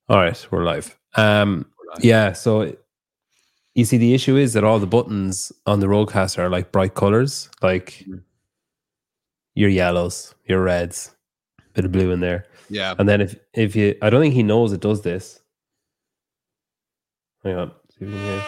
All right, we're live. Yeah, so you see, the issue is that all the buttons on the Rodecaster are like bright colors, like your yellows, your reds, bit of blue in there. Yeah. And then if you, I don't think he knows it does this. Hang on. See if we can hear.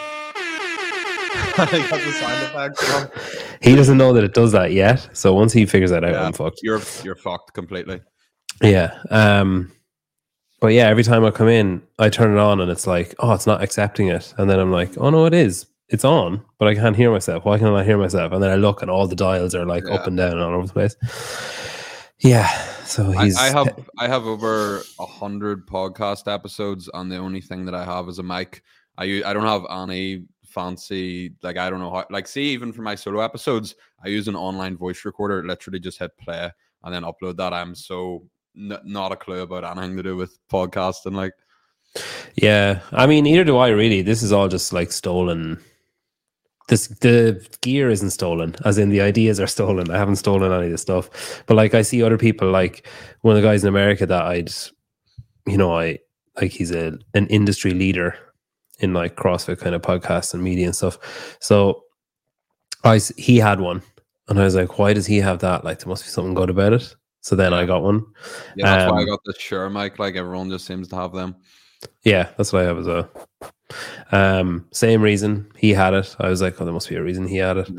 I got the sound effects on. He doesn't know that it does that yet. So once he figures that out, I'm fucked. You're fucked completely. Yeah. But yeah, every time I come in, I turn it on and it's like, oh, it's not accepting it. And then I'm like, oh no, it is. It's on, but I can't hear myself. Why can't I hear myself? And then I look and all the dials are like up and down and all over the place. Yeah. So he's I have over 100 podcast episodes, and the only thing that I have is a mic. I don't have any fancy, like, I don't know how, like, see, even for my solo episodes, I use an online voice recorder. Literally just hit play and then upload that. I'm so not a clue about anything to do with podcasting. Like, yeah, I mean, neither do I really. This is all just like stolen. The gear isn't stolen, as in the ideas are stolen. I haven't stolen any of the stuff, but like I see other people, like one of the guys in America that I like, he's an industry leader in like CrossFit kind of podcasts and media and stuff. So he had one, and I was like, why does he have that? Like, there must be something good about it. So then I got one. Yeah, that's why I got the Shure mic. Like, everyone just seems to have them. Yeah, that's what I have as well. Same reason he had it. I was like, oh, there must be a reason he had it.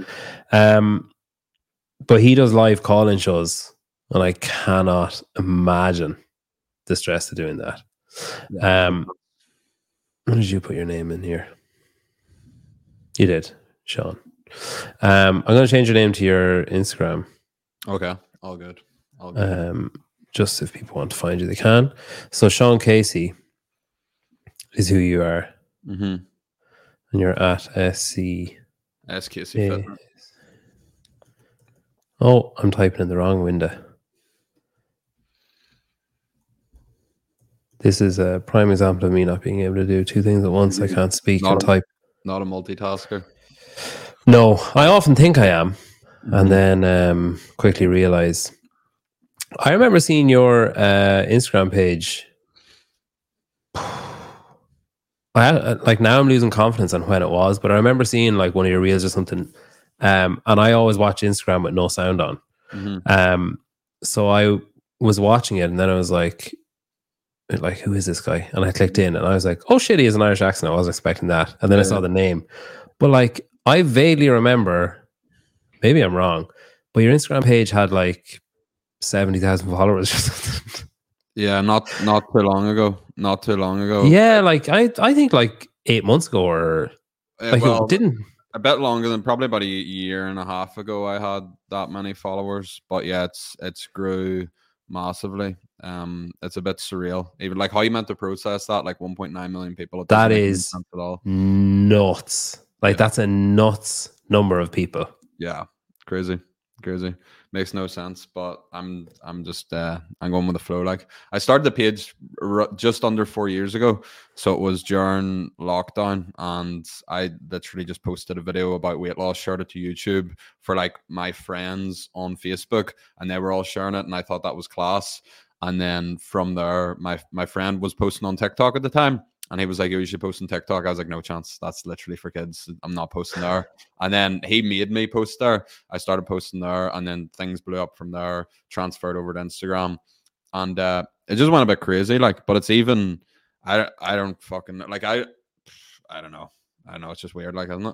But he does live call-in shows, and I cannot imagine the stress of doing that. When did you put your name in here? You did, Sean. I'm going to change your name to your Instagram. Okay, all good. Just if people want to find you, they can. So Sean Casey is who you are. Mm-hmm. And you're at SC Fitness. Oh, I'm typing in the wrong window. This is a prime example of me not being able to do two things at once. I can't speak and type. Not a multitasker. No, I often think I am, and then quickly realize. I remember seeing your Instagram page. Now I'm losing confidence on when it was, but I remember seeing like one of your reels or something. And I always watch Instagram with no sound on. So I was watching it, and then I was like, who is this guy? And I clicked in, and I was like, oh shit, he has an Irish accent. I wasn't expecting that. And then I saw the name. But like, I vaguely remember, maybe I'm wrong, but your Instagram page had like 70,000 followers or something. Yeah, not too long ago. Not too long ago. Yeah, like I think like 8 months ago, or like, it didn't. A bit longer than, probably about a year and a half ago, I had that many followers. But yeah, it's grew massively. It's a bit surreal. Even like how you meant to process that, like 1.9 million people. That is nuts. Like, that's a nuts number of people. Yeah, crazy. Makes no sense, but I'm just I'm going with the flow. Like, I started the page just under 4 years ago, so it was during lockdown, and I literally just posted a video about weight loss, shared it to YouTube for like my friends on Facebook, and they were all sharing it, and I thought that was class. And then from there, my friend was posting on TikTok at the time, and he was like, "Oh, you should post on TikTok." I was like, "No chance. That's literally for kids. I'm not posting there." And then he made me post there. I started posting there, and then things blew up from there, transferred over to Instagram. And it just went a bit crazy. Like, but it's even, I don't fucking, like, I don't know. I don't know. It's just weird, like, isn't it?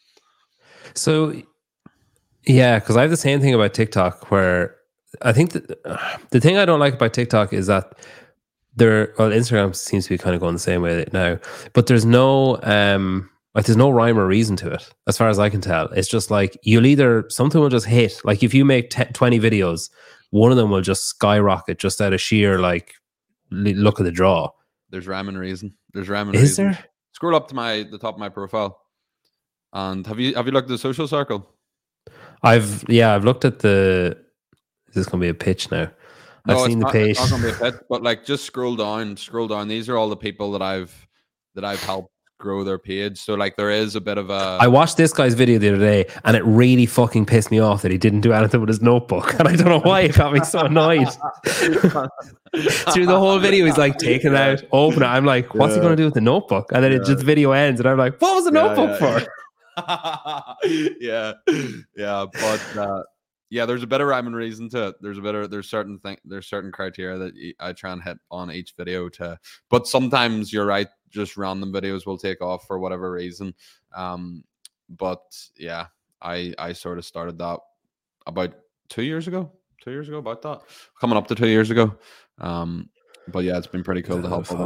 So, yeah, because I have the same thing about TikTok, where I think that the thing I don't like about TikTok is that Instagram seems to be kind of going the same way now, but there's no there's no rhyme or reason to it, as far as I can tell. It's just like, something will just hit. Like, if you make 20 videos, one of them will just skyrocket just out of sheer like look at the draw. There's rhyme and reason. Is there? Scroll up to the top of my profile, and have you looked at the social circle? I've looked at the. Is this going to be a pitch now? No, I've seen the page. It's not going to be a pitch, but like, just scroll down. These are all the people that I've helped grow their page. So like there is a bit of a. I watched this guy's video the other day, and it really fucking pissed me off that he didn't do anything with his notebook, and I don't know why. It got me so annoyed. Through the whole video, he's like taking it out, open it. I'm like, what's he going to do with the notebook? And then it just the video ends, and I'm like, what was the notebook for? Yeah, but yeah, there's a bit of rhyme and reason to it. There's certain criteria that I try and hit on each video but sometimes you're right, just random videos will take off for whatever reason. But yeah, I sort of started that about 2 years ago, about that, coming up to 2 years ago. But yeah, it's been pretty cool to help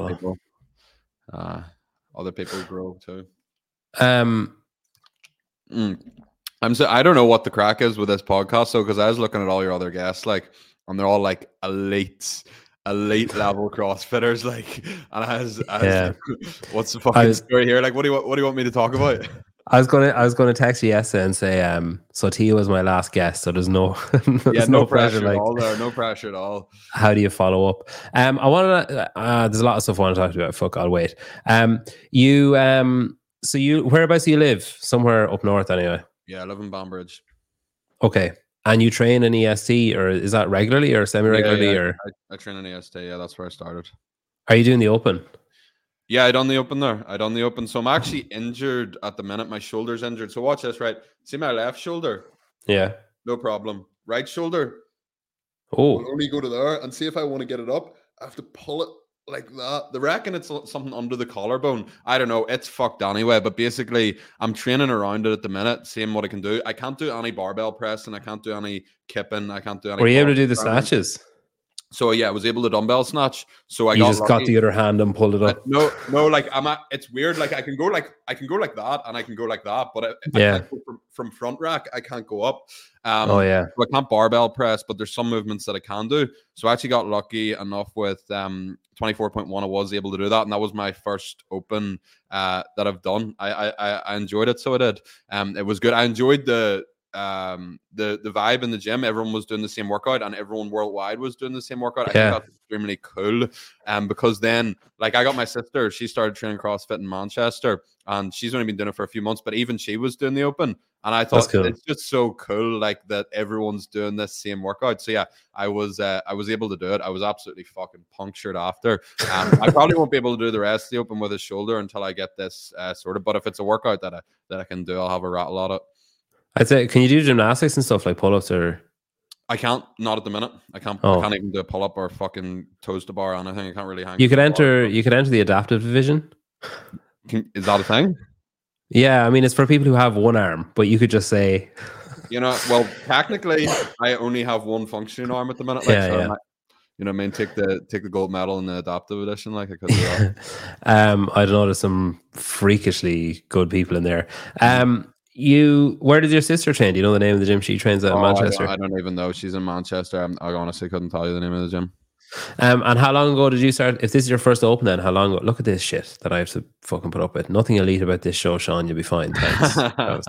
other people grow too. I don't know what the crack is with this podcast, so because I was looking at all your other guests, like, and they're all like elite level CrossFitters, like, and I was like, what's the fucking story here? Like, what do you want me to talk about? I was gonna text you yesterday and say, so Tia was my last guest, so there's no no pressure at all there, no pressure at all. How do you follow up? I want to. There's a lot of stuff I want to talk about. Fuck, I'll wait. So whereabouts do you live? Somewhere up north, anyway. Yeah, I live in Banbridge. Okay. And you train in EST, or is that regularly or semi-regularly? Or I train in EST. Yeah, that's where I started. Are you doing the open? Yeah, I done the open there. So I'm actually injured at the minute. My shoulder's injured. So watch this, right? See my left shoulder? Yeah. No problem. Right shoulder? Oh. I'll only go to there and see if I want to get it up. I have to pull it like that. They reckon it's something under the collarbone. I don't know. It's fucked anyway. But basically, I'm training around it at the minute, seeing what I can do. I can't do any barbell pressing. I can't do any kipping. I can't do any. Were you able to do the snatches? So yeah, I was able to dumbbell snatch. So I got the other hand and pulled it up. No, like it's weird. Like I can go like that, and I can go like that. But if I can't go from front rack, I can't go up. So I can't barbell press, but there's some movements that I can do. So I actually got lucky enough with 24.1. I was able to do that, and that was my first open that I've done. I enjoyed it, so I did. It was good. I enjoyed the vibe in the gym. Everyone was doing the same workout, and everyone worldwide was doing the same workout. I think that's extremely cool. Because then, like, I got my sister, she started training CrossFit in Manchester, and she's only been doing it for a few months, but even she was doing the open. And I thought it's just so cool, like, that everyone's doing this same workout. So yeah, I was able to do it. I was absolutely fucking punctured after. I probably won't be able to do the rest of the open with a shoulder until I get this sorted. But if it's a workout that I can do, I'll have a rattle at it. I'd say, can you do gymnastics and stuff like pull-ups or? I can't, not at the minute. I can't even do a pull-up or fucking toes to bar or anything. I can't really hang. You could enter the adaptive division. Is that a thing? Yeah, I mean, it's for people who have one arm, but you could just say, well, technically, I only have one functioning arm at the minute. Like, I might, I mean, take the gold medal in the adaptive edition. Like, I could do that. I don't know. There's some freakishly good people in there. Where did your sister train? Do you know the name of the gym she trains at in Manchester? I don't even know. She's in Manchester. I honestly couldn't tell you the name of the gym. And how long ago did you start? If this is your first open, then how long ago? Look at this shit that I have to fucking put up with. Nothing elite about this show, Sean. You'll be fine. Thanks.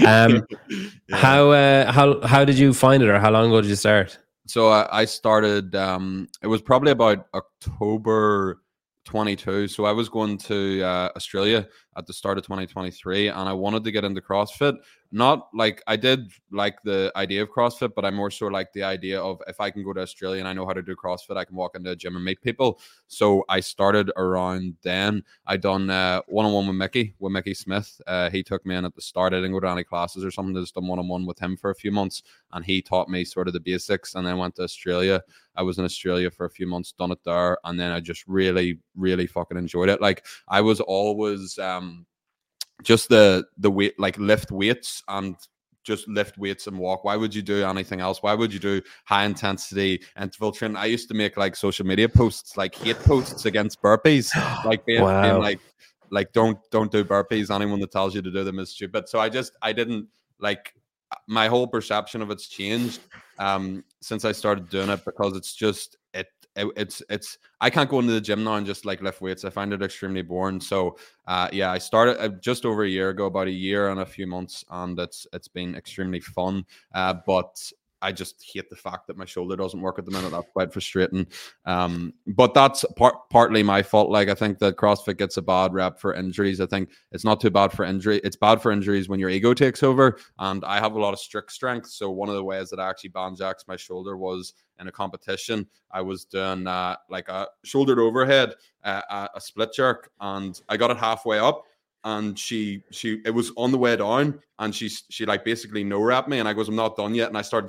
How did you find it, or how long ago did you start? So I started. It was probably about October 22. So I was going to Australia at the start of 2023, and I wanted to get into CrossFit. Not like I did like the idea of CrossFit, but I more so like the idea of, if I can go to Australia and I know how to do CrossFit, I can walk into a gym and meet people. So I started around then. I done one-on-one with Mickey Smith. He took me in at the start. I didn't go to any classes or something. I just done one-on-one with him for a few months, and he taught me sort of the basics. And then went to Australia. I was in Australia for a few months, done it there, and then I just really, really fucking enjoyed it. Like, I was always just the weight, like lift weights and just lift weights and walk. Why would you do anything else? Why would you do high intensity interval training? I used to make like social media posts, like hate posts against burpees, like being like don't do burpees. Anyone that tells you to do them is stupid. So I didn't like, my whole perception of it's changed since I started doing it, because it's just it's I can't go into the gym now and just like lift weights. I find it extremely boring. So I started just over a year ago, about a year and a few months, and it's been extremely fun. But I just hate the fact that my shoulder doesn't work at the minute. That's quite frustrating. But that's partly my fault. Like, I think that CrossFit gets a bad rep for injuries. I think it's not too bad for injury. It's bad for injuries when your ego takes over. And I have a lot of strict strength. So one of the ways that I actually banjaxed my shoulder was in a competition. I was doing like a shouldered overhead, a split jerk, and I got it halfway up. And it was on the way down, and she like basically no rep me, and I goes, I'm not done yet, and I started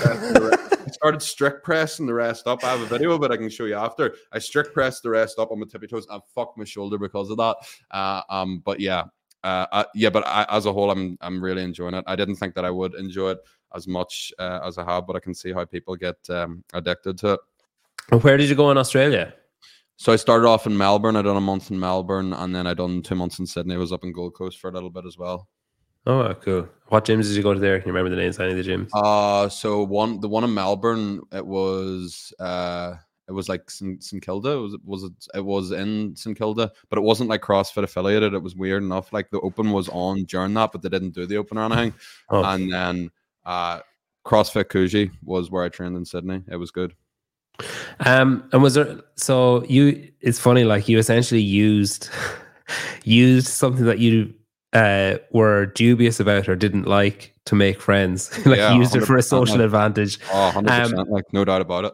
strict pressing the rest up. I have a video of it I can show you after. I strict pressed the rest up on my tippy toes and fucked my shoulder because of that. But yeah, but as a whole, I'm really enjoying it. I didn't think that I would enjoy it as much as I have, but I can see how people get addicted to it. And where did you go in Australia? So I started off in Melbourne. I done a month in Melbourne, and then I done 2 months in Sydney. I was up in Gold Coast for a little bit as well. Oh, cool. What gyms did you go to there? Can you remember the names of any of the gyms? So the one in Melbourne, it was like St Kilda. It was in St Kilda, but it wasn't like CrossFit affiliated. It was weird enough. Like the Open was on during that, but they didn't do the Open or anything. Oh. And then CrossFit Coogee was where I trained in Sydney. It was good. And was there, so you, it's funny, like you essentially used something that you were dubious about or didn't like to make friends. Like you used it for a social advantage. Oh, 100%, like no doubt about it.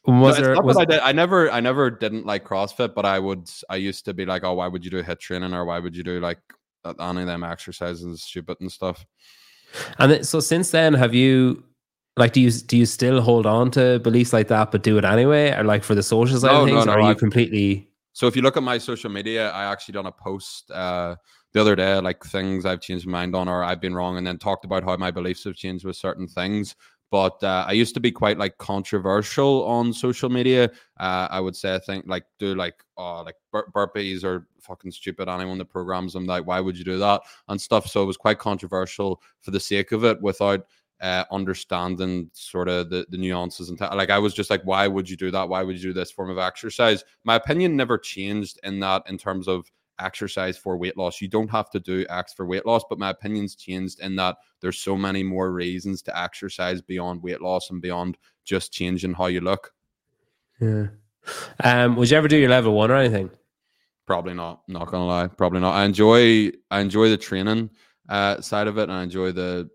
I never didn't like CrossFit, but I used to be like, oh, why would you do HIIT training, or why would you do like any of them exercises and stupid and stuff? And so since then, have you, like, do you still hold on to beliefs like that, but do it anyway, or like for the social side of things, or are you completely? So if you look at my social media, I actually done a post the other day, like things I've changed my mind on or I've been wrong, and then talked about how my beliefs have changed with certain things. But I used to be quite like controversial on social media. I would say, I think like do like burpees or fucking stupid. Anyone that programs them, like, why would you do that and stuff? So it was quite controversial for the sake of it, without understanding sort of the nuances. And like, I was just like, why would you do that? Why would you do this form of exercise? My opinion never changed in that, in terms of exercise for weight loss. You don't have to do X for weight loss, but my opinion's changed in that there's so many more reasons to exercise beyond weight loss and beyond just changing how you look. Yeah. Would you ever do your level 1 or anything? Probably not. Not gonna lie, probably not. I enjoy the training side of it, and I enjoy the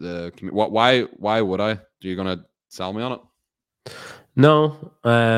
why would I? Are you gonna sell me on it? No.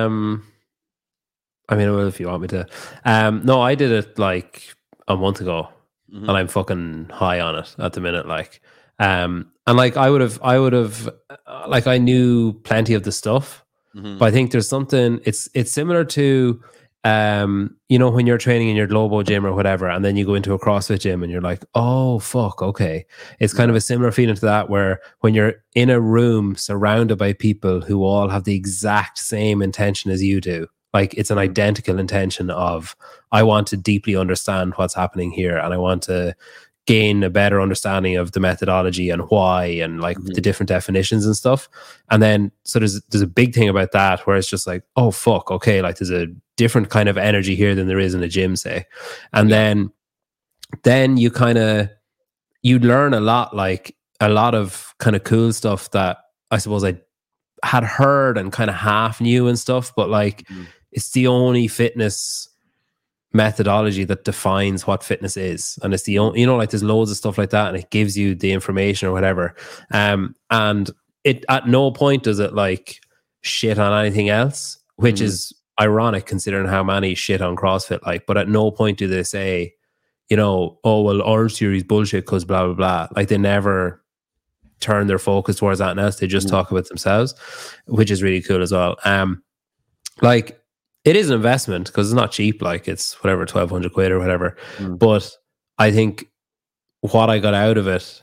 I mean, well, if you want me to. No, I did it like a month ago, and I'm fucking high on it at the minute. Like, and like I would have, like, I knew plenty of the stuff, but I think there's something. It's similar to, you know, when you're training in your Globo gym or whatever, and then you go into a CrossFit gym and you're like, oh fuck, okay. It's kind of a similar feeling to that, where when you're in a room surrounded by people who all have the exact same intention as you do. Like, it's an identical intention of, I want to deeply understand what's happening here, and I want to gain a better understanding of the methodology and why, and like the different definitions and stuff. And then, so there's a big thing about that where it's just like, oh fuck, okay, like there's a different kind of energy here than there is in a gym, say. And then you learn a lot, like a lot of kind of cool stuff that I suppose I had heard and kind of half knew and stuff, but like, it's the only fitness methodology that defines what fitness is. And it's the only, you know, like there's loads of stuff like that, and it gives you the information or whatever. And it, at no point does it like shit on anything else, which is ironic considering how many shit on CrossFit, like, but at no point do they say, you know, oh, well, Orange Theory is bullshit because blah, blah, blah. Like, they never turn their focus towards that else. They just talk about themselves, which is really cool as well. Like, it is an investment because it's not cheap. Like, it's whatever, 1,200 quid or whatever. But I think what I got out of it,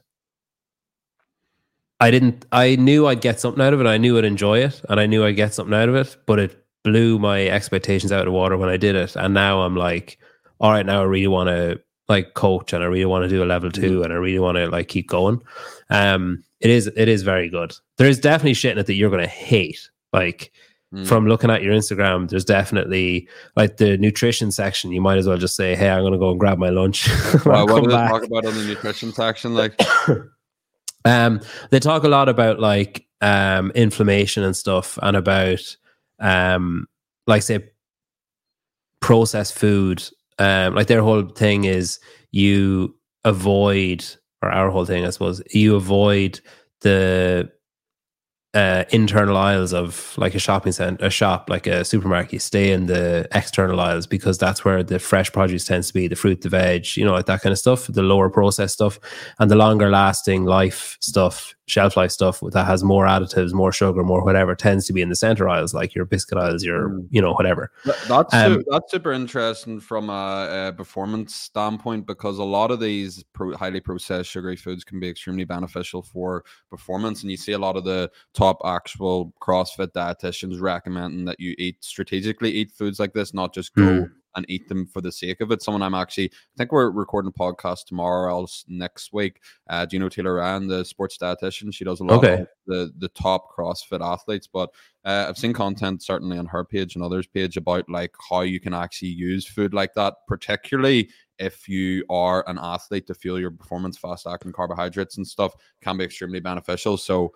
I knew I'd get something out of it. I knew I'd enjoy it, and I knew I'd get something out of it, but it blew my expectations out of the water when I did it. And now I'm like, all right, now I really want to like coach, and I really want to do a level 2, and I really want to like keep going. It is very good. There's definitely shit in it that you're going to hate. Like, from looking at your Instagram, there's definitely like the nutrition section. You might as well just say, hey, I'm going to go and grab my lunch. What do they talk about on the nutrition section? Like, they talk a lot about like inflammation and stuff, and about like say processed food. Like their whole thing is you avoid, or our whole thing, I suppose, you avoid the internal aisles of like a shopping center, a shop, like a supermarket. You stay in the external aisles because that's where the fresh produce tends to be, the fruit, the veg, like that kind of stuff, the lower processed stuff, and the longer lasting life stuff, shelf life stuff that has more additives, more sugar, more whatever, tends to be in the center aisles, like your biscuit aisles, your whatever. That's super interesting from a performance standpoint, because a lot of these highly processed sugary foods can be extremely beneficial for performance, and you see a lot of the top actual CrossFit dietitians recommending that you strategically eat foods like this, not just go and eat them for the sake of it. I think we're recording a podcast tomorrow, else next week. Do you know Taylor Ryan, the sports dietitian? She does a lot of the top CrossFit athletes, but I've seen content certainly on her page and others' page about like how you can actually use food like that, particularly if you are an athlete, to fuel your performance. Fast acting carbohydrates and stuff can be extremely beneficial. So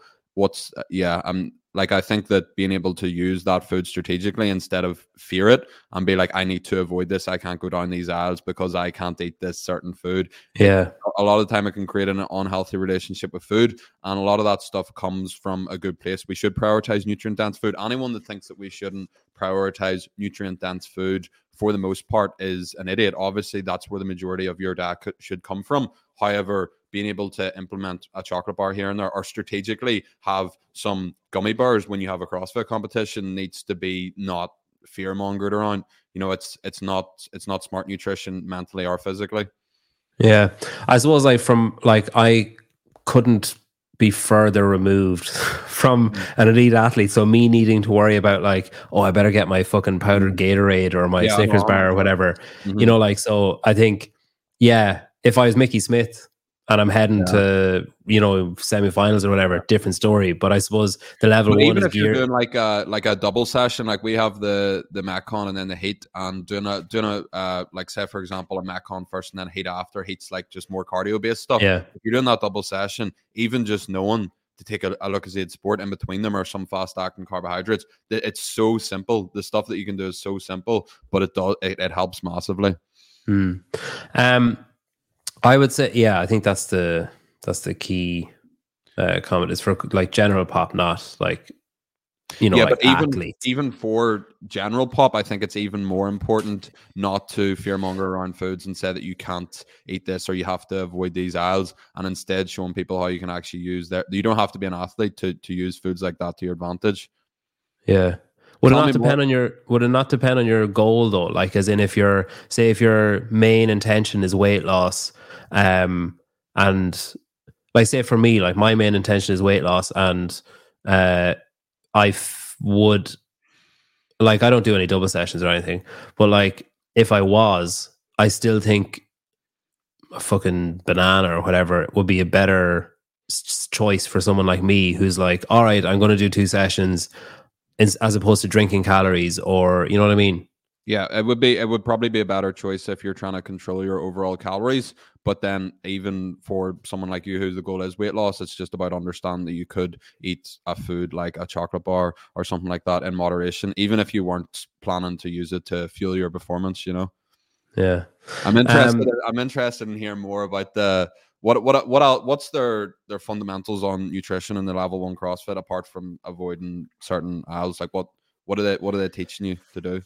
I think that being able to use that food strategically instead of fear it and be like, I need to avoid this, I can't go down these aisles because I can't eat this certain food. Yeah. A lot of the time it can create an unhealthy relationship with food, and a lot of that stuff comes from a good place. We should prioritize nutrient-dense food. Anyone that thinks that we shouldn't prioritize nutrient-dense food for the most part is an idiot. Obviously, that's where the majority of your diet should come from. However, being able to implement a chocolate bar here and there, or strategically have some gummy bars when you have a CrossFit competition, needs to be not fear-mongered around. It's not smart nutrition mentally or physically. Yeah, I suppose I couldn't be further removed from an elite athlete. So me needing to worry about like, oh, I better get my fucking powdered Gatorade or my Snickers bar or whatever. So I think, if I was Mickey Smith and I'm heading to, semifinals or whatever, different story. But I suppose the level one even is if you're doing like a double session, like we have the Metcon and then the heat, and doing a like, say for example, a Metcon first and then heat after. Heat's like just more cardio based stuff. Yeah. If you're doing that double session, even just knowing to take a Lucozade Sport in between them or some fast acting carbohydrates, it's so simple. The stuff that you can do is so simple, but it helps massively. I would say, I think that's the key comment, is for like general pop, not like, but athletes. Even for general pop, I think it's even more important not to fearmonger around foods and say that you can't eat this or you have to avoid these aisles, and instead showing people how you can actually use that. You don't have to be an athlete to use foods like that to your advantage. Yeah. Would it not depend on your goal though? Like, as in, if your main intention is weight loss, and like, say for me, like my main intention is weight loss, and I don't do any double sessions or anything, but like if I was, I still think a fucking banana or whatever would be a better choice for someone like me who's like, all right, I'm going to do 2 sessions, as opposed to drinking calories, or you know what I mean? Yeah, it would probably be a better choice if you're trying to control your overall calories. But then even for someone like you, whose the goal is weight loss, it's just about understanding that you could eat a food like a chocolate bar or something like that in moderation, even if you weren't planning to use it to fuel your performance, Yeah. I'm interested in hearing more about what's their fundamentals on nutrition in the level 1 CrossFit, apart from avoiding certain aisles. Like what are they teaching you to do?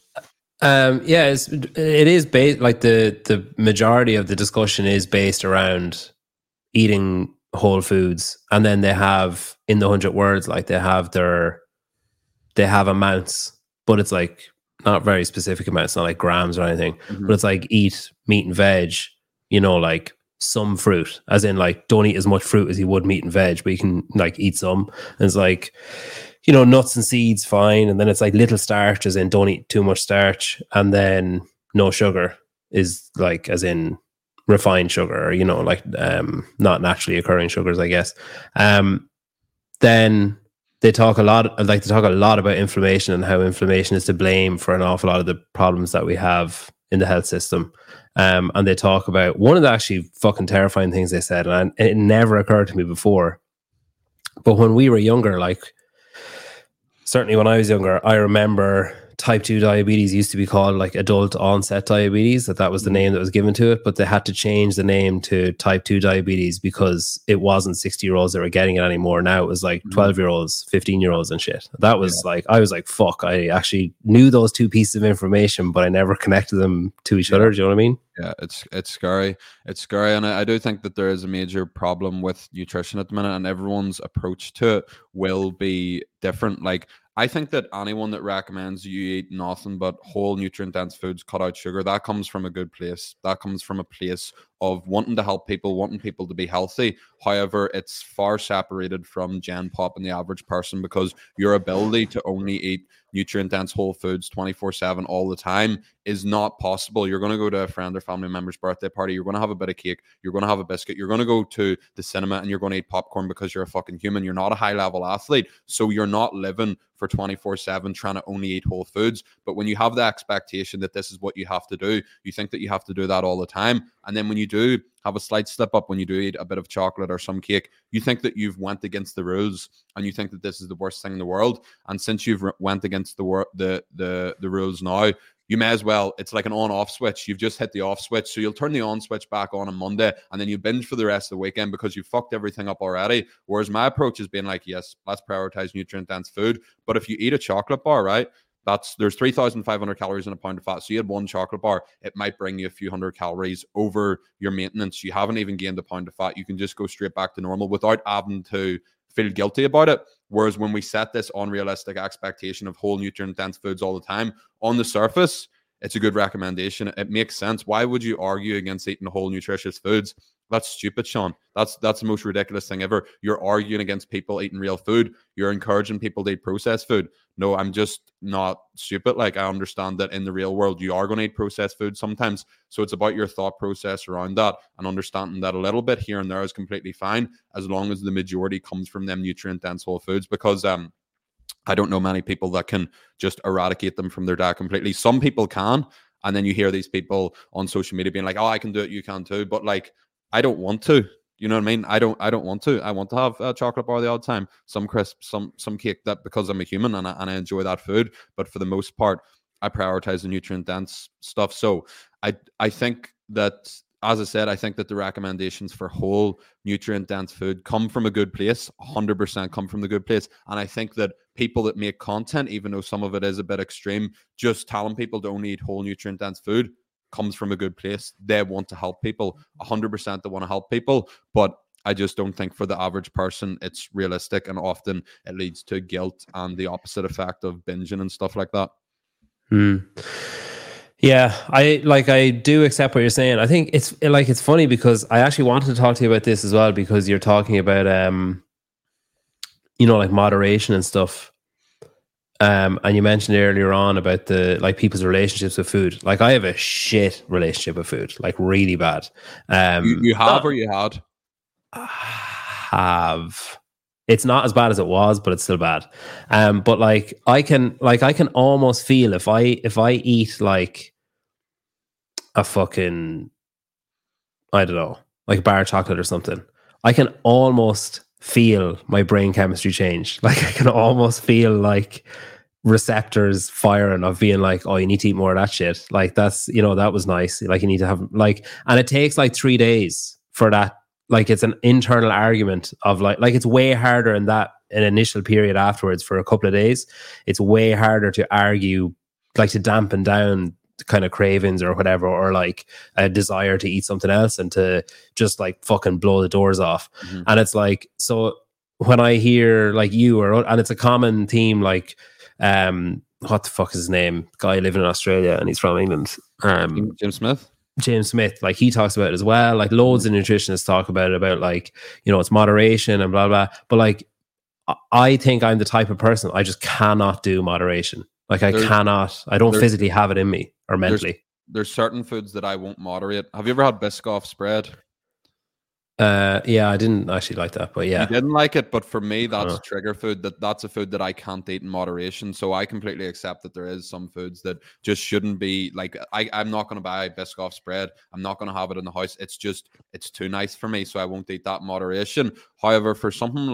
It is based, like the majority of the discussion is based around eating whole foods, and then they have in the 100 words, like they have amounts, but it's like not very specific amounts, not like grams or anything, but it's like eat meat and veg, like some fruit, as in like don't eat as much fruit as you would meat and veg, but you can like eat some. And it's like, nuts and seeds, fine. And then it's like little starch, as in don't eat too much starch. And then no sugar is like, as in refined sugar, or, like not naturally occurring sugars, I guess. Then they talk a lot about inflammation and how inflammation is to blame for an awful lot of the problems that we have in the health system. And they talk about one of the actually fucking terrifying things they said, and it never occurred to me before, But when we were younger, like certainly when I was younger, I remember type 2 diabetes used to be called like adult onset diabetes, that was the name that was given to it, but they had to change the name to type 2 diabetes because it wasn't 60-year-olds that were getting it anymore. Now it was like 12-year-olds, 15-year-olds and shit. That was like, I was like, fuck, I actually knew those two pieces of information, but I never connected them to each other. Do you know what I mean? Yeah, it's scary. It's scary. And I do think that there is a major problem with nutrition at the minute, and everyone's approach to it will be different. Like, I think that anyone that recommends you eat nothing but whole nutrient-dense foods, cut out sugar, that comes from a good place. That comes from a place of wanting to help people, wanting people to be healthy. However, it's far separated from Gen Pop and the average person, because your ability to only eat nutrient-dense whole foods 24/7 all the time is not possible. You're going to go to a friend or family member's birthday party, you're going to have a bit of cake, you're going to have a biscuit, you're going to go to the cinema, and you're going to eat popcorn because you're a fucking human. You're not a high-level athlete, so you're not living for 24/7 trying to only eat whole foods. But when you have the expectation that this is what you have to do, you think that you have to do that all the time, and then when you do have a slight slip up, when you do eat a bit of chocolate or some cake, you think that you've went against the rules, and you think that this is the worst thing in the world. And since you've went against the rules now, you may as well, it's like an on-off switch. You've just hit the off switch, so you'll turn the on switch back on Monday, and then you binge for the rest of the weekend because you fucked everything up already. Whereas my approach has been like, yes, let's prioritize nutrient-dense food. But if you eat a chocolate bar, right, there's 3,500 calories in a pound of fat. So you had one chocolate bar, it might bring you a few hundred calories over your maintenance. You haven't even gained a pound of fat. You can just go straight back to normal without having to feel guilty about it. Whereas when we set this unrealistic expectation of whole nutrient-dense foods all the time, on the surface, it's a good recommendation. It makes sense. Why would you argue against eating whole nutritious foods? That's stupid, Sean. That's the most ridiculous thing ever. You're arguing against people eating real food. You're encouraging people to eat processed food. No, I'm just not stupid. Like, I understand that in the real world, you are going to eat processed food sometimes. So it's about your thought process around that, and understanding that a little bit here and there is completely fine, as long as the majority comes from them nutrient-dense whole foods. Because I don't know many people that can just eradicate them from their diet completely. Some people can, and then you hear these people on social media being like, "Oh, I can do it, you can too." But like, I don't want to. You know what I mean? I don't want to. I want to have a chocolate bar the odd time, some crisp, some cake, that because I'm a human and I enjoy that food. But for the most part, I prioritize the nutrient dense stuff. So I think that, as I said, I think that the recommendations for whole nutrient dense food come from a good place, 100% come from the good place. And I think that people that make content, even though some of it is a bit extreme, just telling people to only eat whole nutrient dense food comes from a good place. They want to help people, 100% they want to help people. But I just don't think for the average person it's realistic, and often it leads to guilt and the opposite effect of binging and stuff like that. Yeah, I do accept what you're saying. I think it's funny because I actually wanted to talk to you about this as well, because you're talking about like moderation and stuff. And you mentioned earlier on about the like people's relationships with food. Like, I have a shit relationship with food, like really bad. You have, or you had? Have. It's not as bad as it was, but it's still bad. But like I can almost feel if I eat like a fucking, I don't know, like a bar of chocolate or something, I can almost feel my brain chemistry change. Like, I can almost feel like receptors firing of being like, oh, you need to eat more of that shit. Like, that's, that was nice. Like, you need to have like, and it takes like 3 days for that. Like, it's an internal argument of like it's way harder in that an initial period afterwards for a couple of days. It's way harder to argue, like to dampen down kind of cravings or whatever, or like a desire to eat something else, and to just like fucking blow the doors off. And it's like, so when I hear like and it's a common theme, like what the fuck is his name, guy living in Australia and he's from England, James Smith, like he talks about it as well. Like loads of nutritionists talk about it, about like, it's moderation and blah blah. But like, I think I'm the type of person, I just cannot do moderation. Like, I don't physically have it in me, or mentally. There's certain foods that I won't moderate. Have you ever had Biscoff spread? Yeah, I didn't actually like that, but yeah. You didn't like it, but for me, that's a trigger food. That's a food that I can't eat in moderation. So I completely accept that there is some foods that just shouldn't be, like, I'm not going to buy Biscoff spread. I'm not going to have it in the house. It's too nice for me, so I won't eat that in moderation. However, for something like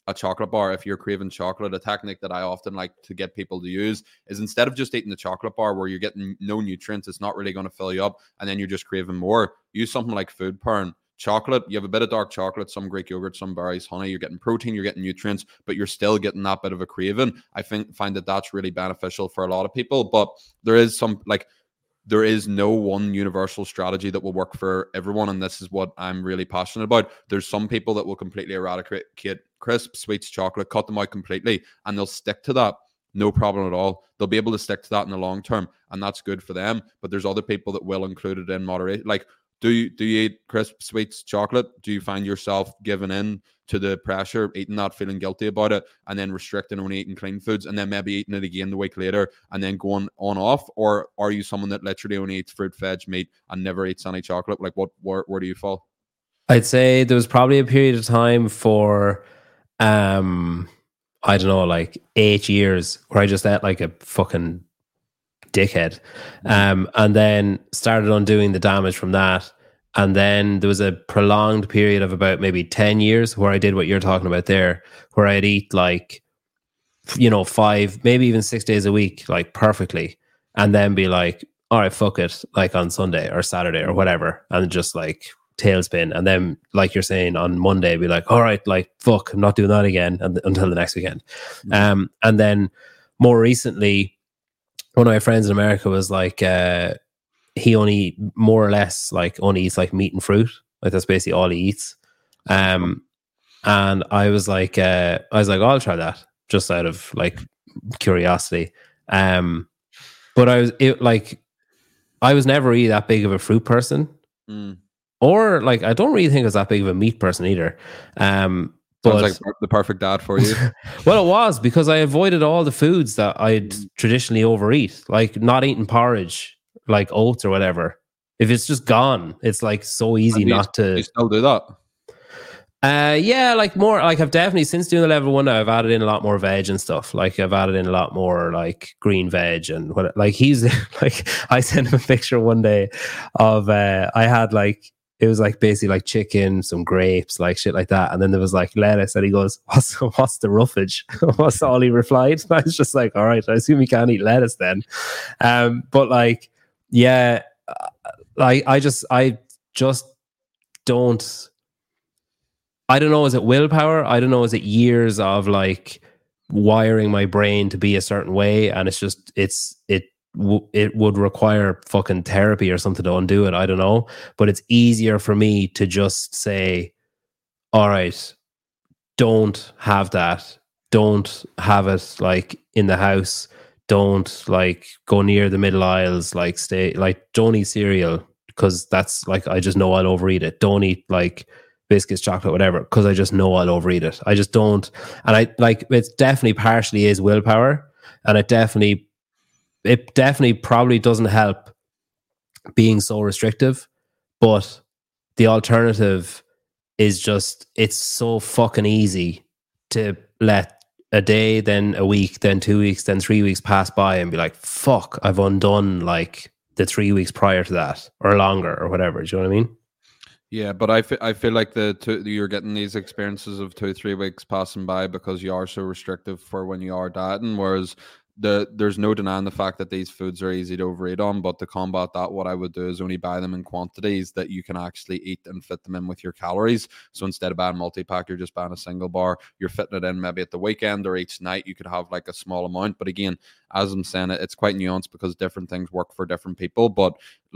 a chocolate bar, if you're craving chocolate, a technique that I often like to get people to use is instead of just eating the chocolate bar where you're getting no nutrients, it's not really going to fill you up, and then you're just craving more, use something like Food Pairing. Chocolate, you have a bit of dark chocolate, some Greek yogurt, some berries, honey, you're getting protein, you're getting nutrients, but you're still getting that bit of a craving. I find that that's really beneficial for a lot of people, but there is there is no one universal strategy that will work for everyone, and this is what I'm really passionate about. There's some people that will completely eradicate crisps, sweets, chocolate, cut them out completely, and they'll stick to that. No problem at all. They'll be able to stick to that in the long term, and that's good for them. But there's other people that will include it in moderation. Like, do you eat crisps, sweets, chocolate? Do you find yourself giving in to the pressure, eating that, feeling guilty about it, and then restricting, only eating clean foods, and then maybe eating it again the week later, and then going on off? Or are you someone that literally only eats fruit, veg, meat, and never eats any chocolate? Like, where do you fall? I'd say there was probably a period of time for, I don't know, like 8 years where I just ate like a fucking dickhead, and then started undoing the damage from that. And then there was a prolonged period of about maybe 10 years where I did what you're talking about there, where I'd eat like, 5, maybe even 6 days a week, like perfectly, and then be like, all right, fuck it, like on Sunday or Saturday or whatever, and just like tailspin. And then, like you're saying, on Monday, be like, all right, like, fuck, I'm not doing that again until the next weekend. And then more recently, one of my friends in America was like, he only more or less like only eats like meat and fruit. Like that's basically all he eats. And I was like, oh, I'll try that just out of like curiosity. But I was never really that big of a fruit person. Or like, I don't really think I was that big of a meat person either. Sounds like the perfect dad for you. Well, it was because I avoided all the foods that I'd traditionally overeat, like not eating porridge, like oats or whatever. If it's just gone, it's like so easy not to. You still do that? Yeah, like more like I've definitely, since doing the level 1 now, I've added in a lot more veg and stuff. Like I've added in a lot more like green veg and what. Like he's like, I sent him a picture one day of I had like, it was like basically like chicken, some grapes, like shit like that, and then there was like lettuce, and he goes, "What's the roughage?" That's all he replied. And I was just like, "All right, I assume you can't eat lettuce then." But like, yeah, like I just don't. I don't know. Is it willpower? I don't know. Is it years of like wiring my brain to be a certain way, and it's just it would require fucking therapy or something to undo it. I don't know, but it's easier for me to just say, all right, don't have that. Don't have it like in the house. Don't like go near the middle aisles. Like stay, like don't eat cereal because that's like, I just know I'll overeat it. Don't eat like biscuits, chocolate, whatever, because I just know I'll overeat it. I just don't. And I like, it's definitely partially is willpower, and it definitely probably doesn't help being so restrictive, but the alternative is just, it's so fucking easy to let a day, then a week, then 2 weeks, then 3 weeks pass by and be like, fuck, I've undone like the 3 weeks prior to that or longer or whatever. Do you know what I mean? Yeah, but I feel like you're getting these experiences of 2-3 weeks passing by because you are so restrictive for when you are dieting, whereas there's no denying the fact that these foods are easy to overeat on. But to combat that, what I would do is only buy them in quantities that you can actually eat and fit them in with your calories. So instead of buying multi-pack, you're just buying a single bar. You're fitting it in maybe at the weekend or each night. You could have like a small amount. But again, as I'm saying, it's quite nuanced because different things work for different people. But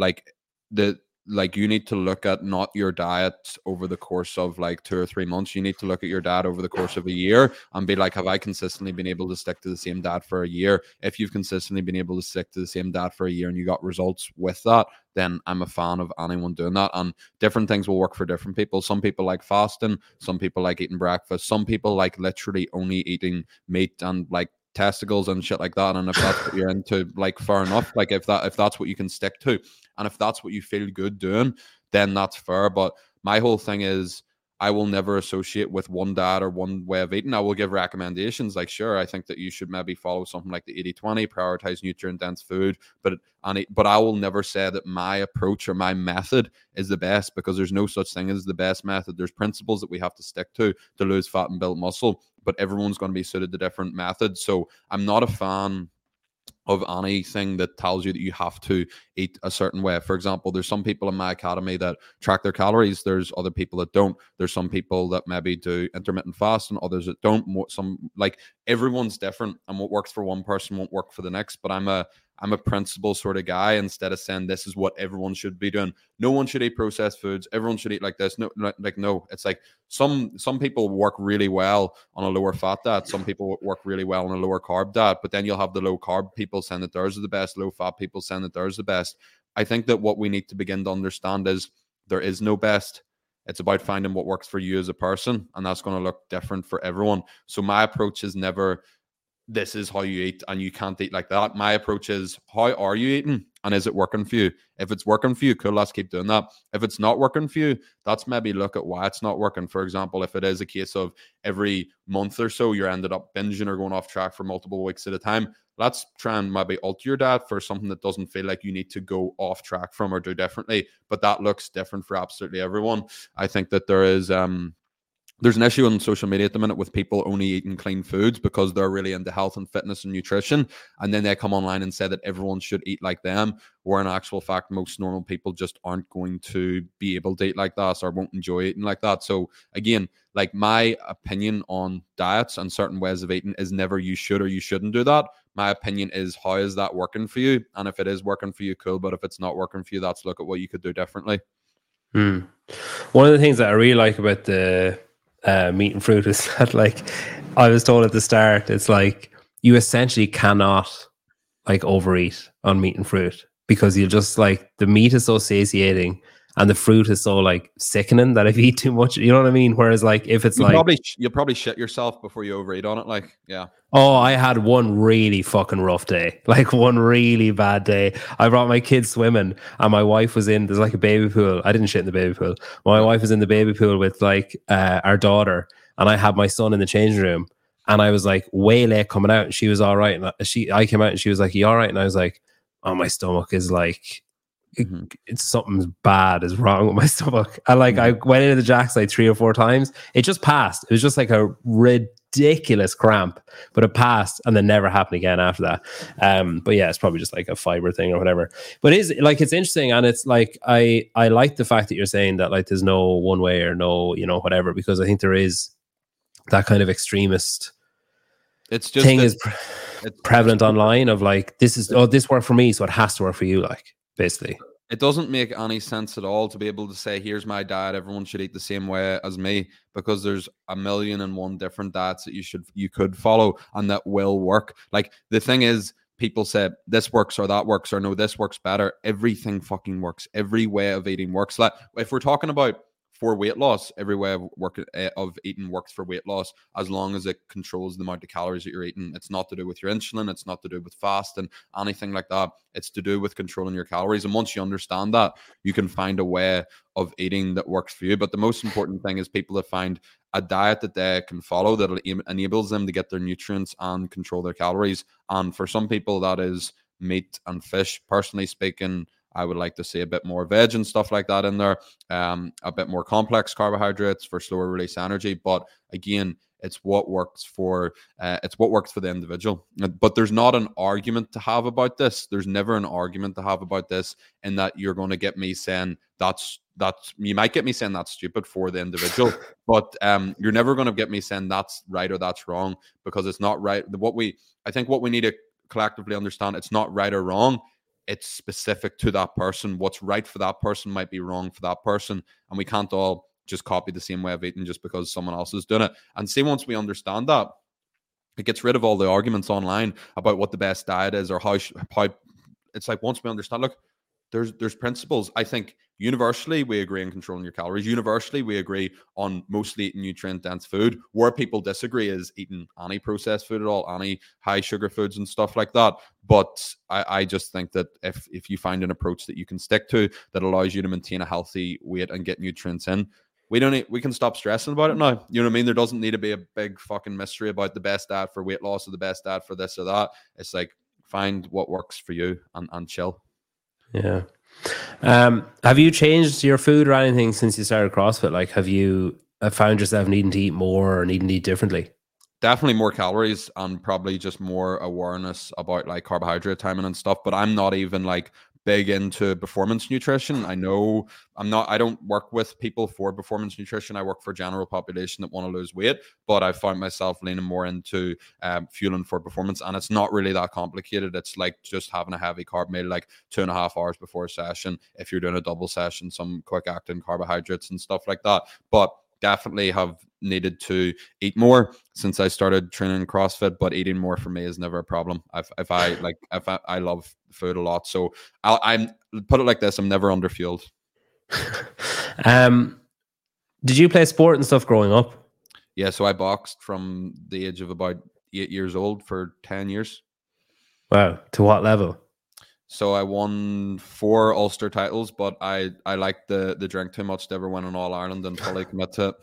like you need to look at not your diet over the course of like 2 or 3 months. You need to look at your diet over the course of a year and be like, have I consistently been able to stick to the same diet for a year? If you've consistently been able to stick to the same diet for a year and you got results with that, then I'm a fan of anyone doing that. And different things will work for different people. Some people like fasting, some people like eating breakfast, some people like literally only eating meat and like testicles and shit like that. And if that's what you're into, like, fair enough. Like if that's what you can stick to, and if that's what you feel good doing, then that's fair. But my whole thing is, I will never associate with one diet or one way of eating. I will give recommendations like, sure, I think that you should maybe follow something like the 80-20, prioritize nutrient-dense food, but I will never say that my approach or my method is the best, because there's no such thing as the best method. There's principles that we have to stick to lose fat and build muscle, but everyone's going to be suited to different methods. So I'm not a fan of anything that tells you that you have to eat a certain way. For example, there's some people in my academy that track their calories. There's other people that don't. There's some people that maybe do intermittent fast and others that don't. Everyone's different, and what works for one person won't work for the next. But I'm a principle sort of guy. Instead of saying this is what everyone should be doing, no one should eat processed foods, everyone should eat like this. No, it's like some people work really well on a lower fat diet, some people work really well on a lower carb diet, but then you'll have the low carb people saying that theirs are the best, low fat people saying that theirs are the best. I think that what we need to begin to understand is there is no best. It's about finding what works for you as a person, and that's going to look different for everyone. So my approach is never, this is how you eat and you can't eat like that. My approach is, how are you eating and is it working for you? If it's working for you, cool, let's keep doing that. If it's not working for you, that's maybe look at why it's not working. For example, if it is a case of every month or so you're ended up binging or going off track for multiple weeks at a time, let's try and maybe alter your diet for something that doesn't feel like you need to go off track from or do differently. But that looks different for absolutely everyone. I think that there's an issue on social media at the minute with people only eating clean foods because they're really into health and fitness and nutrition. And then they come online and say that everyone should eat like them, where in actual fact, most normal people just aren't going to be able to eat like that or won't enjoy eating like that. So again, like, my opinion on diets and certain ways of eating is never you should or you shouldn't do that. My opinion is, how is that working for you? And if it is working for you, cool. But if it's not working for you, that's look at what you could do differently. One of the things that I really like about the meat and fruit is that, like I was told at the start, it's like you essentially cannot like overeat on meat and fruit, because you'll just, like, the meat is so satiating and the fruit is so like sickening that if you eat too much, you know what I mean? Whereas like if it's you'll probably shit yourself before you overeat on it. Like, yeah. Oh, I had one really fucking rough day, like one really bad day. I brought my kids swimming and my wife was there's like a baby pool. I didn't shit in the baby pool. My wife was in the baby pool with like our daughter, and I had my son in the changing room, and I was like way late coming out, and she was all right. And I came out and she was like, "You all right?" And I was like, "Oh, my stomach is like, it's something's bad is wrong with my stomach." And like I went into the jacks like 3 or 4 times. It just passed. It was just like a ridiculous cramp, but it passed and then never happened again after that. But yeah, it's probably just like a fiber thing or whatever. But it's like, it's interesting, and it's like I like the fact that you're saying that like there's no one way or no, you know, whatever, because I think there is that kind of extremist it's just thing is prevalent online of like, this worked for me, so it has to work for you, like, basically. It doesn't make any sense at all to be able to say, here's my diet, everyone should eat the same way as me, because there's 1,000,001 different diets that you could follow and that will work. Like, the thing is, people say this works or that works, or no, this works better. Everything fucking works. Every way of eating works. Like, if we're talking about for weight loss, every way of eating works for weight loss, as long as it controls the amount of calories that you're eating. It's not to do with your insulin. It's not to do with fast and anything like that. It's to do with controlling your calories. And once you understand that, you can find a way of eating that works for you. But the most important thing is people that find a diet that they can follow that enables them to get their nutrients and control their calories. And for some people, that is meat and fish. Personally speaking, I would like to see a bit more veg and stuff like that in there, a bit more complex carbohydrates for slower release energy. But again, it's what works for the individual. But there's not an argument to have about this. There's never an argument to have about this, in that you're going to get me saying you might get me saying that's stupid for the individual, but you're never going to get me saying that's right or that's wrong, because it's not right. I think what we need to collectively understand, it's not right or wrong. It's specific to that person. What's right for that person might be wrong for that person. And we can't all just copy the same way of eating just because someone else is doing it. And see, once we understand that, it gets rid of all the arguments online about what the best diet is or how it's like, once we understand, look, there's principles. I think universally we agree on controlling your calories. Universally we agree on mostly eating nutrient-dense food. Where people disagree is eating any processed food at all, any high sugar foods and stuff like that. But I just think that if you find an approach that you can stick to that allows you to maintain a healthy weight and get nutrients in, we can stop stressing about it now. You know what I mean? There doesn't need to be a big fucking mystery about the best diet for weight loss or the best diet for this or that. It's like find what works for you and chill. Yeah. Have you changed your food or anything since you started CrossFit? Like, have you found yourself needing to eat more or needing to eat differently? Definitely more calories and probably just more awareness about like carbohydrate timing and stuff. But I'm not even like big into performance nutrition. I don't work with people for performance nutrition. I work for general population that want to lose weight, but I found myself leaning more into fueling for performance. And it's not really that complicated. It's like just having a heavy carb meal, like 2.5 hours before a session. If you're doing a double session, some quick acting carbohydrates and stuff like that. But definitely have needed to eat more since I started training CrossFit, but eating more for me is never a problem. I love food a lot, so I'm put it like this: I'm never underfueled. Did you play sport and stuff growing up? Yeah, so I boxed from the age of about 8 years old for 10 years. Wow, to what level? So I won 4 Ulster titles, but I liked the drink too much to ever win an All Ireland and fully commit to it.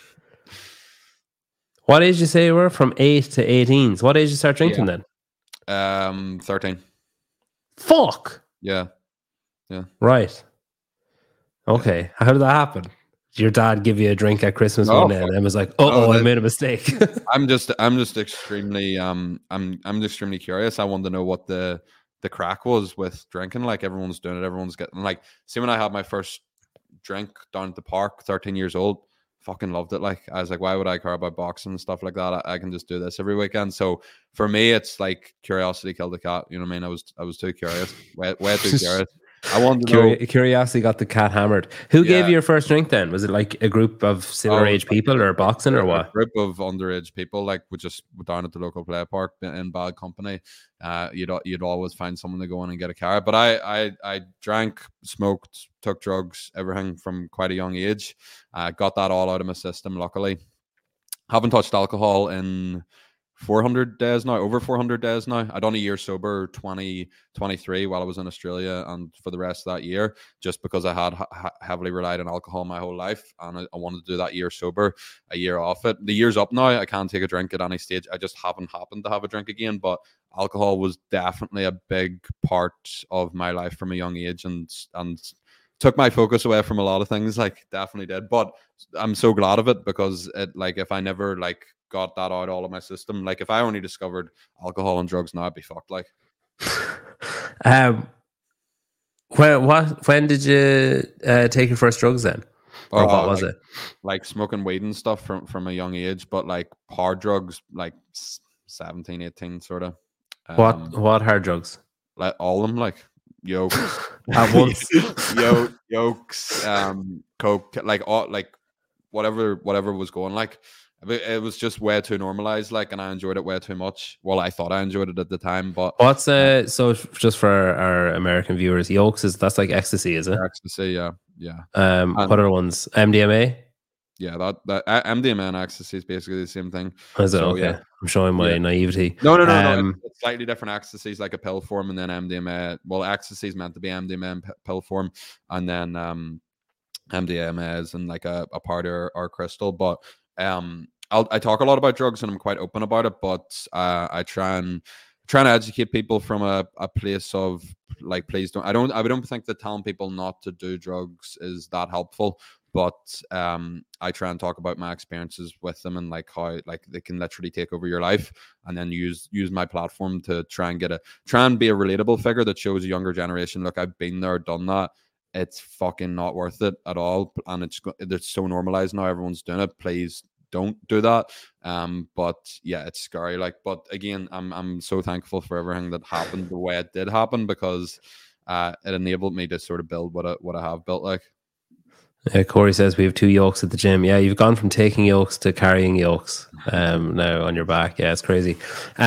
What age did you say you were? From 8 to 18. So what age did you start drinking then? 13. Fuck. Yeah. Right. Okay. How did that happen? Did your dad give you a drink at Christmas one day and then was like, I made a mistake? I'm just extremely I'm extremely curious. I wanted to know what the crack was with drinking. Like everyone's doing it, everyone's getting like, see, when I had my first drink down at the park, 13 years old, fucking loved it. Like I was like, why would I care about boxing and stuff like that? I can just do this every weekend. So for me, it's like curiosity killed the cat. You know what I mean? I was too curious, way too curious. I wanted to know. Curiosity got the cat hammered. Who gave you your first drink then? Was it like a group of similar age people or boxing or what? A group of underage people, like we just were down at the local play park in bad company. You'd always find someone to go in and get a car. But I drank, smoked, took drugs, everything from quite a young age. Got that all out of my system, luckily. Haven't touched alcohol in 400 days now, over 400 days now. I done a year sober 2023 while I was in Australia, and for the rest of that year, just because I had heavily relied on alcohol my whole life, and I wanted to do that year sober, a year off it. The year's up now. I can't take a drink at any stage. I just haven't happened to have a drink again, but alcohol was definitely a big part of my life from a young age, and took my focus away from a lot of things. Like definitely did, but I'm so glad of it, because it, like, if I never like got that out all of my system, like if I only discovered alcohol and drugs now, I'd be fucked. Like when did you take your first drugs then, or what was it? Like smoking weed and stuff from a young age, but like hard drugs like 17 18 sort of. What hard drugs? Like all of them, like yokes at once. Yokes, coke, like all, like whatever was going. Like it was just way too normalized, like, and I enjoyed it way too much. Well, I thought I enjoyed it at the time, but what's so just for our American viewers, yokes that's like ecstasy, is it? Ecstasy, yeah. What are ones? MDMA? Yeah, that MDMA and ecstasy is basically the same thing. Is it? Okay. Yeah. I'm showing my naivety. No. It's slightly different. Ecstasy is like a pill form, and then MDMA. Well, ecstasy is meant to be MDMA in pill form, and then MDMA is in like a powder or crystal. But I talk a lot about drugs, and I'm quite open about it. But I try and educate people from a place of like, please don't. I don't think that telling people not to do drugs is that helpful. But I try and talk about my experiences with them, and like how like they can literally take over your life, and then use my platform to try and be a relatable figure that shows a younger generation, look, I've been there, done that. It's fucking not worth it at all, and it's so normalized now. Everyone's doing it. Please don't do that. But yeah, it's scary. Like, but again, I'm so thankful for everything that happened the way it did happen, because it enabled me to sort of build what I have built. Like. Corey says we have 2 yokes at the gym. Yeah, you've gone from taking yokes to carrying yokes now on your back. Yeah, it's crazy.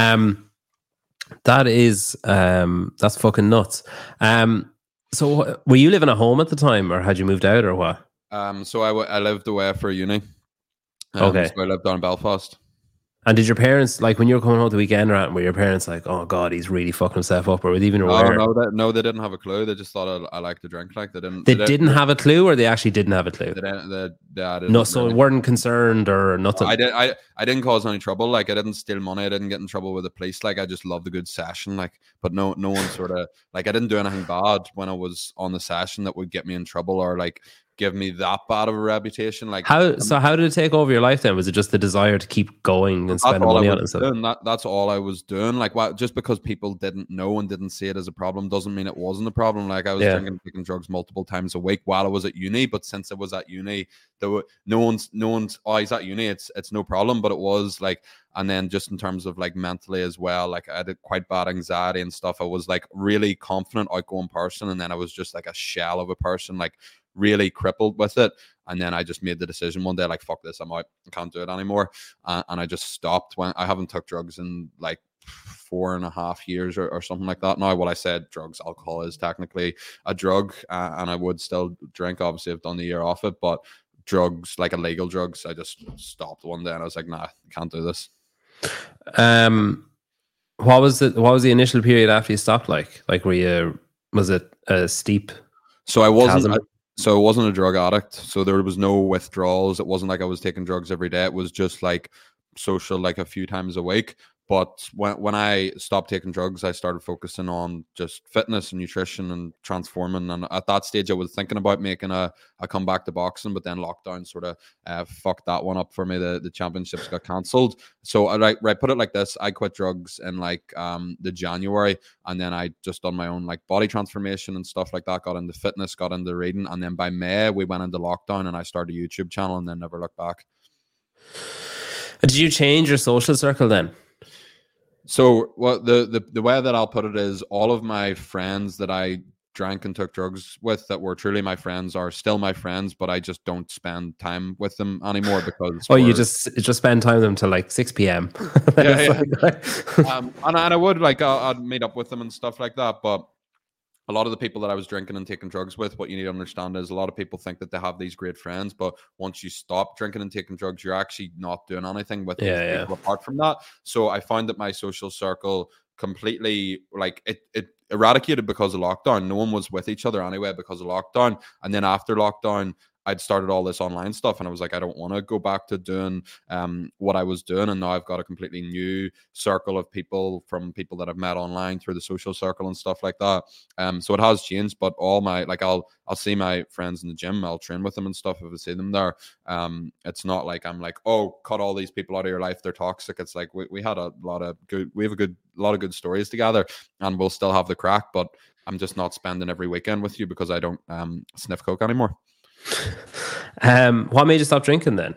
That's fucking nuts. So were you living at home at the time, or had you moved out, or what? So I lived away for uni. Okay. So I lived down in Belfast. And did your parents, like, when you were coming home the weekend, or were your parents like, "Oh God, he's really fucking himself up," or were they even aware? No, they didn't have a clue. They just thought I liked to drink. Like they didn't. They didn't have a clue, or they actually didn't have a clue. They No, so really. weren't concerned or nothing. I didn't cause any trouble. Like I didn't steal money. I didn't get in trouble with the police. Like I just loved a good session. Like, but no one sort of like I didn't do anything bad when I was on the session that would get me in trouble or like give me that bad of a reputation. Like how did it take over your life then? Was it just the desire to keep going and spending money on it? That's all I was doing. Like just because people didn't know and didn't see it as a problem doesn't mean it wasn't a problem. Like I was drinking and taking drugs multiple times a week while I was at uni, but since I was at uni, there were no one's he's at uni, it's no problem. But it was like, and then just in terms of like mentally as well, like I had quite bad anxiety and stuff. I was like really confident, outgoing person, and then I was just like a shell of a person, like really crippled with it. And then I just made the decision one day, like, fuck this, I'm out, I can't do it anymore. And I just stopped. When I haven't took drugs in like 4.5 years or something like that. Now, what I said, drugs, alcohol is technically a drug, and I would still drink. Obviously, I've done the year off it, but drugs, like illegal drugs, I just stopped one day and I was like, nah, I can't do this. What was the initial period after you stopped like? Like, was it a steep? So I wasn't a drug addict. So there was no withdrawals. It wasn't like I was taking drugs every day. It was just like social, like a few times a week. But when I stopped taking drugs, I started focusing on just fitness and nutrition and transforming. And at that stage, I was thinking about making a comeback to boxing, but then lockdown sort of fucked that one up for me. The championships got cancelled. So I put it like this: I quit drugs in like the January, and then I just done my own like body transformation and stuff like that. Got into fitness, got into reading, and then by May we went into lockdown, and I started a YouTube channel, and then never looked back. Did you change your social circle then? So what the way that I'll put it is, all of my friends that I drank and took drugs with that were truly my friends are still my friends, but I just don't spend time with them anymore because you just spend time with them till like 6 p.m. Yeah. And I would like I'd meet up with them and stuff like that, but a lot of the people that I was drinking and taking drugs with, what you need to understand is a lot of people think that they have these great friends, but once you stop drinking and taking drugs, you're actually not doing anything with these people apart from that. So I found that my social circle completely, like, it eradicated because of lockdown. No one was with each other anyway because of lockdown. And then after lockdown, I'd started all this online stuff, and I was like, I don't want to go back to doing what I was doing. And now I've got a completely new circle of people, from people that I've met online through the social circle and stuff like that. So it has changed, but all my, like, I'll see my friends in the gym, I'll train with them and stuff if I see them there. It's not like I'm like, oh, cut all these people out of your life, they're toxic. It's like we have a lot of good stories together, and we'll still have the crack, but I'm just not spending every weekend with you because I don't sniff coke anymore. What made you stop drinking then?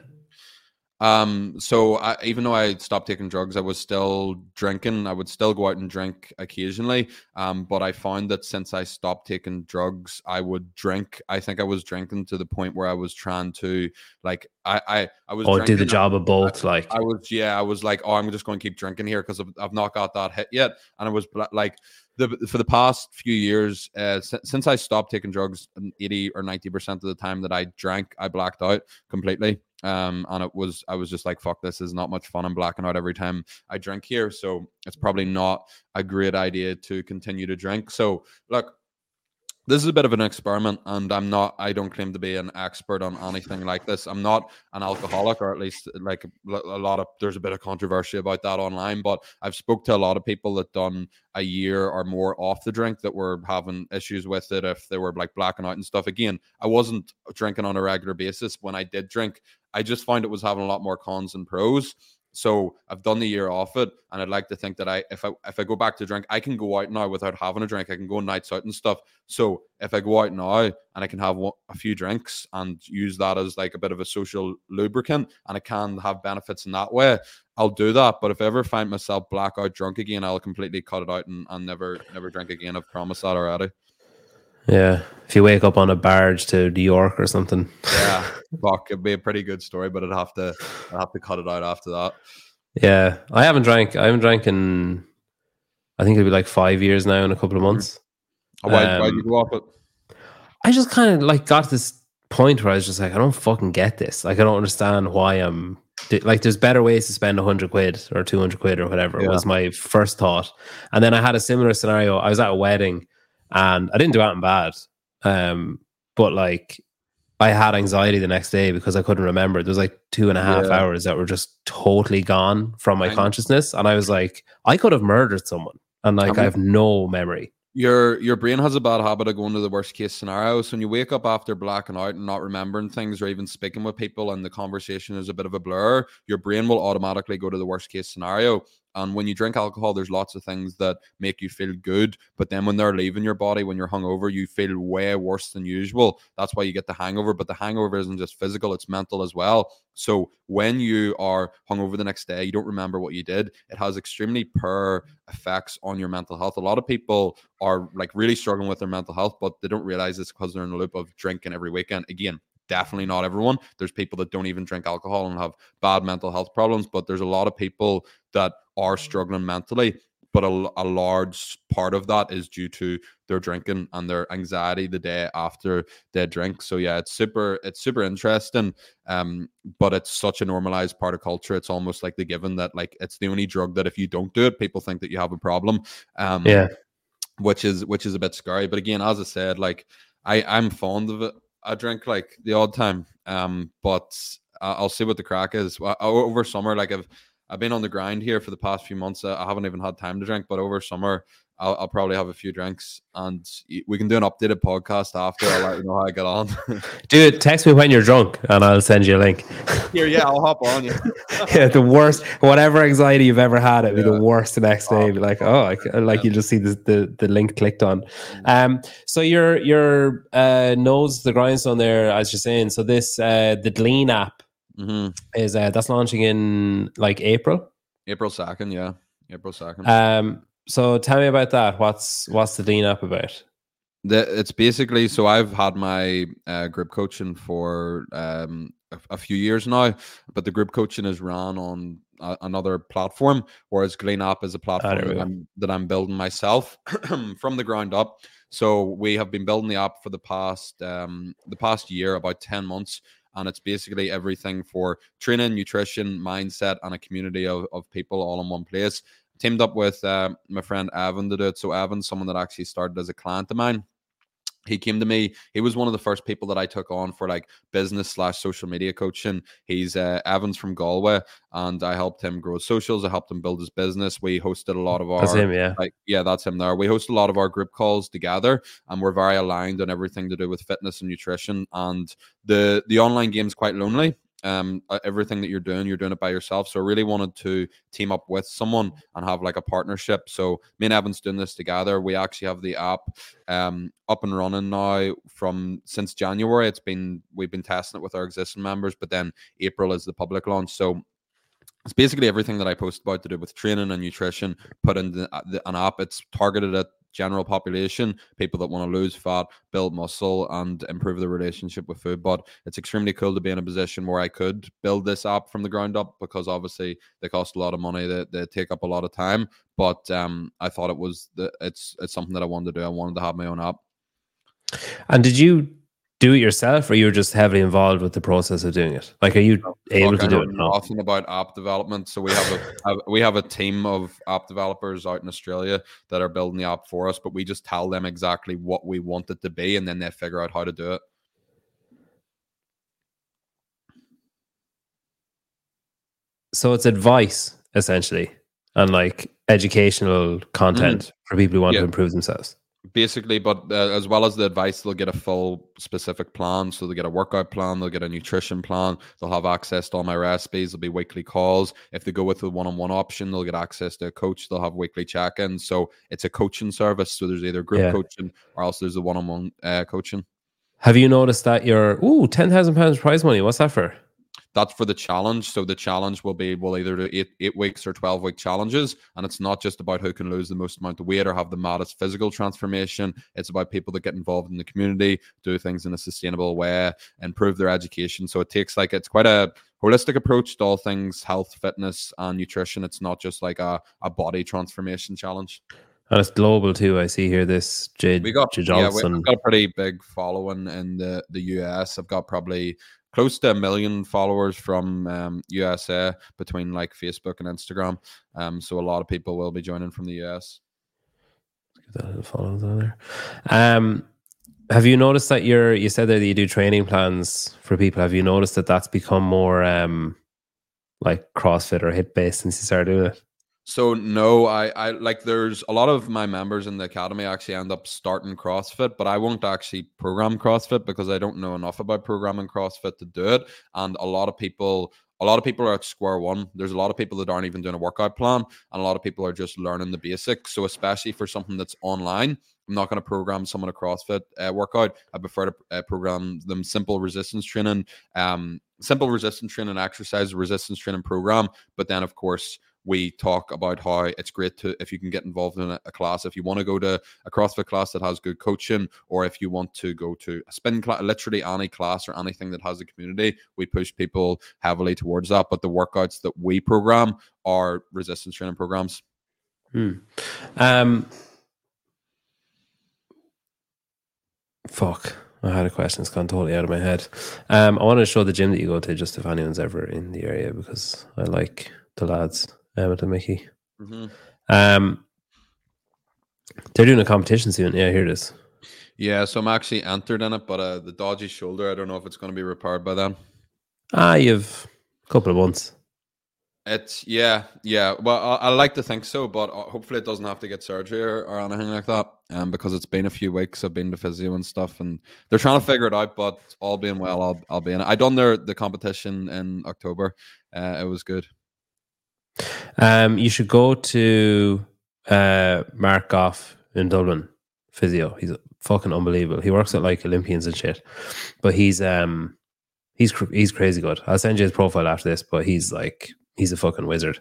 So even though I stopped taking drugs, I was still drinking. I would still go out and drink occasionally. But I found that since I stopped taking drugs, I would drink. I think I was drinking to the point where I was trying to, like, I was do the job of both. I was like, oh, I'm just going to keep drinking here because I've not got that hit yet. And I was like, for the past few years, since I stopped taking drugs, 80 or 90% of the time that I drank, I blacked out completely. And I was just like, fuck, this is not much fun. I'm blacking out every time I drink here. So it's probably not a great idea to continue to drink. So look, this is a bit of an experiment, and I don't claim to be an expert on anything like this. I'm not an alcoholic, or at least like there's a bit of controversy about that online, but I've spoke to a lot of people that done a year or more off the drink that were having issues with it if they were like blacking out and stuff. Again, I wasn't drinking on a regular basis. When I did drink, I just found it was having a lot more cons than pros. So I've done the year off it, and I'd like to think that if I go back to drink, I can go out now without having a drink. I can go on nights out and stuff. So if I go out now and I can have a few drinks and use that as like a bit of a social lubricant, and I can have benefits in that way, I'll do that. But if I ever find myself blackout drunk again, I'll completely cut it out and never drink again. I've promised that already. Yeah, if you wake up on a barge to New York or something. Yeah, fuck, it'd be a pretty good story, but I'd have to cut it out after that. Yeah, I haven't drank in, I think it'll be like 5 years now in a couple of months. Why did you go off it? I just kind of like got to this point where I was just like, I don't fucking get this. Like, I don't understand why I'm like there's better ways to spend 100 quid or 200 quid or whatever was my first thought. And then I had a similar scenario. I was at a wedding and I didn't do anything bad. But like I had anxiety the next day because I couldn't remember. There was like 2.5 hours that were just totally gone from my consciousness. And I was like, I could have murdered someone. And like I have no memory. Your brain has a bad habit of going to the worst case scenario. So when you wake up after blacking out and not remembering things or even speaking with people and the conversation is a bit of a blur, your brain will automatically go to the worst case scenario. And when you drink alcohol, there's lots of things that make you feel good. But then when they're leaving your body, when you're hungover, you feel way worse than usual. That's why you get the hangover. But the hangover isn't just physical, it's mental as well. So when you are hungover the next day, you don't remember what you did. It has extremely poor effects on your mental health. A lot of people are like really struggling with their mental health, but they don't realize it's because they're in a loop of drinking every weekend. Again, definitely not everyone. There's people that don't even drink alcohol and have bad mental health problems, but there's a lot of people that are struggling mentally. But a large part of that is due to their drinking and their anxiety the day after they drink. So yeah, it's super interesting. But it's such a normalized part of culture. It's almost like the given that like it's the only drug that if you don't do it, people think that you have a problem. Which is a bit scary. But again, as I said, like I'm fond of it. I drink like the odd time, but I'll see what the crack is. Over summer, like I've been on the grind here for the past few months. I haven't even had time to drink, but over summer, I'll probably have a few drinks, and we can do an updated podcast after. I'll let you know how I get on. Dude, text me when you're drunk, and I'll send you a link. Here, yeah, I'll hop on. Yeah, the worst, whatever anxiety you've ever had, it'd be the worst the next day. Be like, you just see the link clicked on. So your nose, the grindstone there, as you're saying. So this the Glean app is that's launching in like April 2nd. Yeah, April 2nd. So tell me about that. What's the Glean app about? It's basically, so I've had my group coaching for a few years now, but the group coaching is run on another platform, whereas Glean app is a platform that I'm building myself from the ground up. So we have been building the app for the past year, about 10 months. And it's basically everything for training, nutrition, mindset, and a community of people all in one place. Teamed up with my friend Evan to do it. So Evan's someone that actually started as a client of mine. He came to me. He was one of the first people that I took on for like business/social media coaching. He's Evan's from Galway, and I helped him grow socials. I helped him build his business. We hosted a lot of our that's him, yeah. That's him there. We hosted a lot of our group calls together, and we're very aligned on everything to do with fitness and nutrition. And the online game is quite lonely. Everything that you're doing it by yourself. So I really wanted to team up with someone and have like a partnership. So me and Evan's doing this together. We actually have the app up and running now since January. We've been testing it with our existing members, but then April is the public launch. So it's basically everything that I post about to do with training and nutrition put into an app. It's targeted at general population, people that want to lose fat, build muscle, and improve their relationship with food. But it's extremely cool to be in a position where I could build this app from the ground up, because obviously they cost a lot of money, they take up a lot of time. But I thought it's something that I wanted to do. I wanted to have my own app. And did you do it yourself, or you were just heavily involved with the process of doing it? Like, are you able to do it? Nothing about app development. So we have a team of app developers out in Australia that are building the app for us, but we just tell them exactly what we want it to be, and then they figure out how to do it. So it's advice essentially, and like educational content for people who want to improve themselves. Basically, but as well as the advice, they'll get a full specific plan. So they'll get a workout plan, they'll get a nutrition plan, they'll have access to all my recipes, there'll be weekly calls. If they go with the one-on-one option, they'll get access to a coach, they'll have weekly check-ins. So it's a coaching service. So there's either group coaching or else there's the one-on-one coaching. Have you noticed that your £10,000 prize money? What's that for? That's for the challenge. So the challenge will either do 8 weeks or 12-week challenges. And it's not just about who can lose the most amount of weight or have the maddest physical transformation. It's about people that get involved in the community, do things in a sustainable way, improve their education. So it's quite a holistic approach to all things health, fitness, and nutrition. It's not just like a body transformation challenge. And it's global too. I see here this Jade Johnson. We've got a pretty big following in the US. I've got probably close to 1 million followers from USA between like Facebook and Instagram. So a lot of people will be joining from the US. That follows on there. Have you noticed that you said that you do training plans for people? Have you noticed that that's become more like CrossFit or HIIT based since you started doing it? So no, I like there's a lot of my members in the academy actually end up starting CrossFit, but I won't actually program CrossFit because I don't know enough about programming CrossFit to do it. And a lot of people are at square one. There's a lot of people that aren't even doing a workout plan, and a lot of people are just learning the basics. So especially for something that's online, I'm not going to program someone a CrossFit workout. I prefer to program them simple resistance training exercise, resistance training program. But then of course, we talk about how it's great to, if you can get involved in a class, if you want to go to a CrossFit class that has good coaching, or if you want to go to a spin class, literally any class or anything that has a community, we push people heavily towards that. But the workouts that we program are resistance training programs. Fuck. I had a question. It's gone totally out of my head. I want to show the gym that you go to, just if anyone's ever in the area, because I like the lads, Emmett and Mickey. They're doing a competition soon. Yeah, here it is. Yeah, so I'm actually entered in it, but the dodgy shoulder, I don't know if it's going to be repaired by then. You've a couple of months. It's yeah. Well, I like to think so, but hopefully it doesn't have to get surgery or anything like that. Because it's been a few weeks. I've been to physio and stuff, and they're trying to figure it out. But all being well, I'll be in it. I done the competition in October. It was good. You should go to Mark Goff in Dublin, physio. He's fucking unbelievable. He works at like Olympians and shit, but he's crazy good. I'll send you his profile after this, but he's a fucking wizard.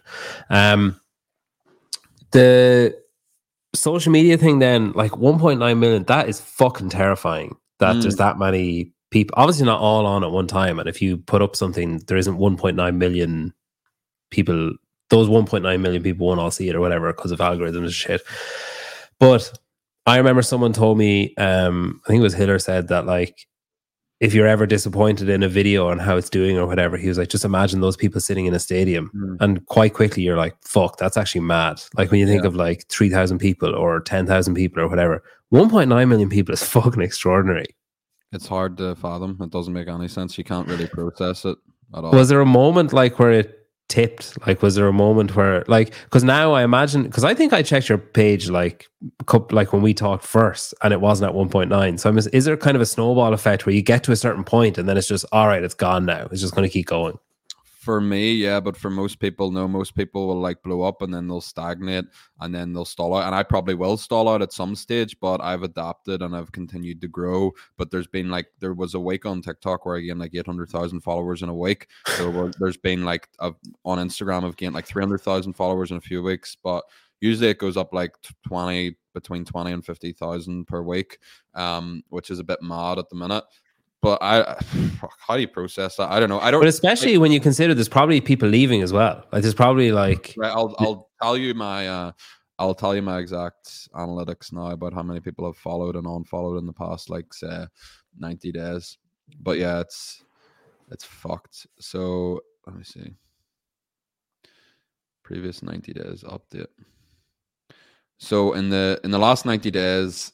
The social media thing then, like 1.9 million, that is fucking terrifying that there's that many people, obviously not all on at one time, and if you put up something, there isn't 1.9 million people, those 1.9 million people won't all see it or whatever because of algorithms and shit. But I remember someone told me, I think it was Hiller, said that like, if you're ever disappointed in a video on how it's doing or whatever, he was like, just imagine those people sitting in a stadium. And quite quickly you're like, fuck, that's actually mad. Like when you think of like 3,000 people or 10,000 people or whatever, 1.9 million people is fucking extraordinary. It's hard to fathom. It doesn't make any sense. You can't really process it at all. Was there a moment like where it tipped? Like, was there a moment where, like, because now I imagine, because I think I checked your page like when we talked first and it wasn't at 1.9. So is there kind of a snowball effect where you get to a certain point and then it's just, all right, it's gone now, it's just going to keep going? For me, yeah, but for most people, no. Most people will like blow up and then they'll stagnate and then they'll stall out. And I probably will stall out at some stage, but I've adapted and I've continued to grow. But there was a week on TikTok where I gained like 800,000 followers in a week. There's been like on Instagram, I've gained like 300,000 followers in a few weeks. But usually it goes up like between 20 and 50,000 per week, which is a bit mad at the minute. But how do you process that? I don't know. But especially when you consider there's probably people leaving as well. Like there's probably like. Right, I'll tell you my exact analytics now about how many people have followed and unfollowed in the past, like say 90 days. But yeah, it's fucked. So let me see. Previous 90 days update. So in the last 90 days,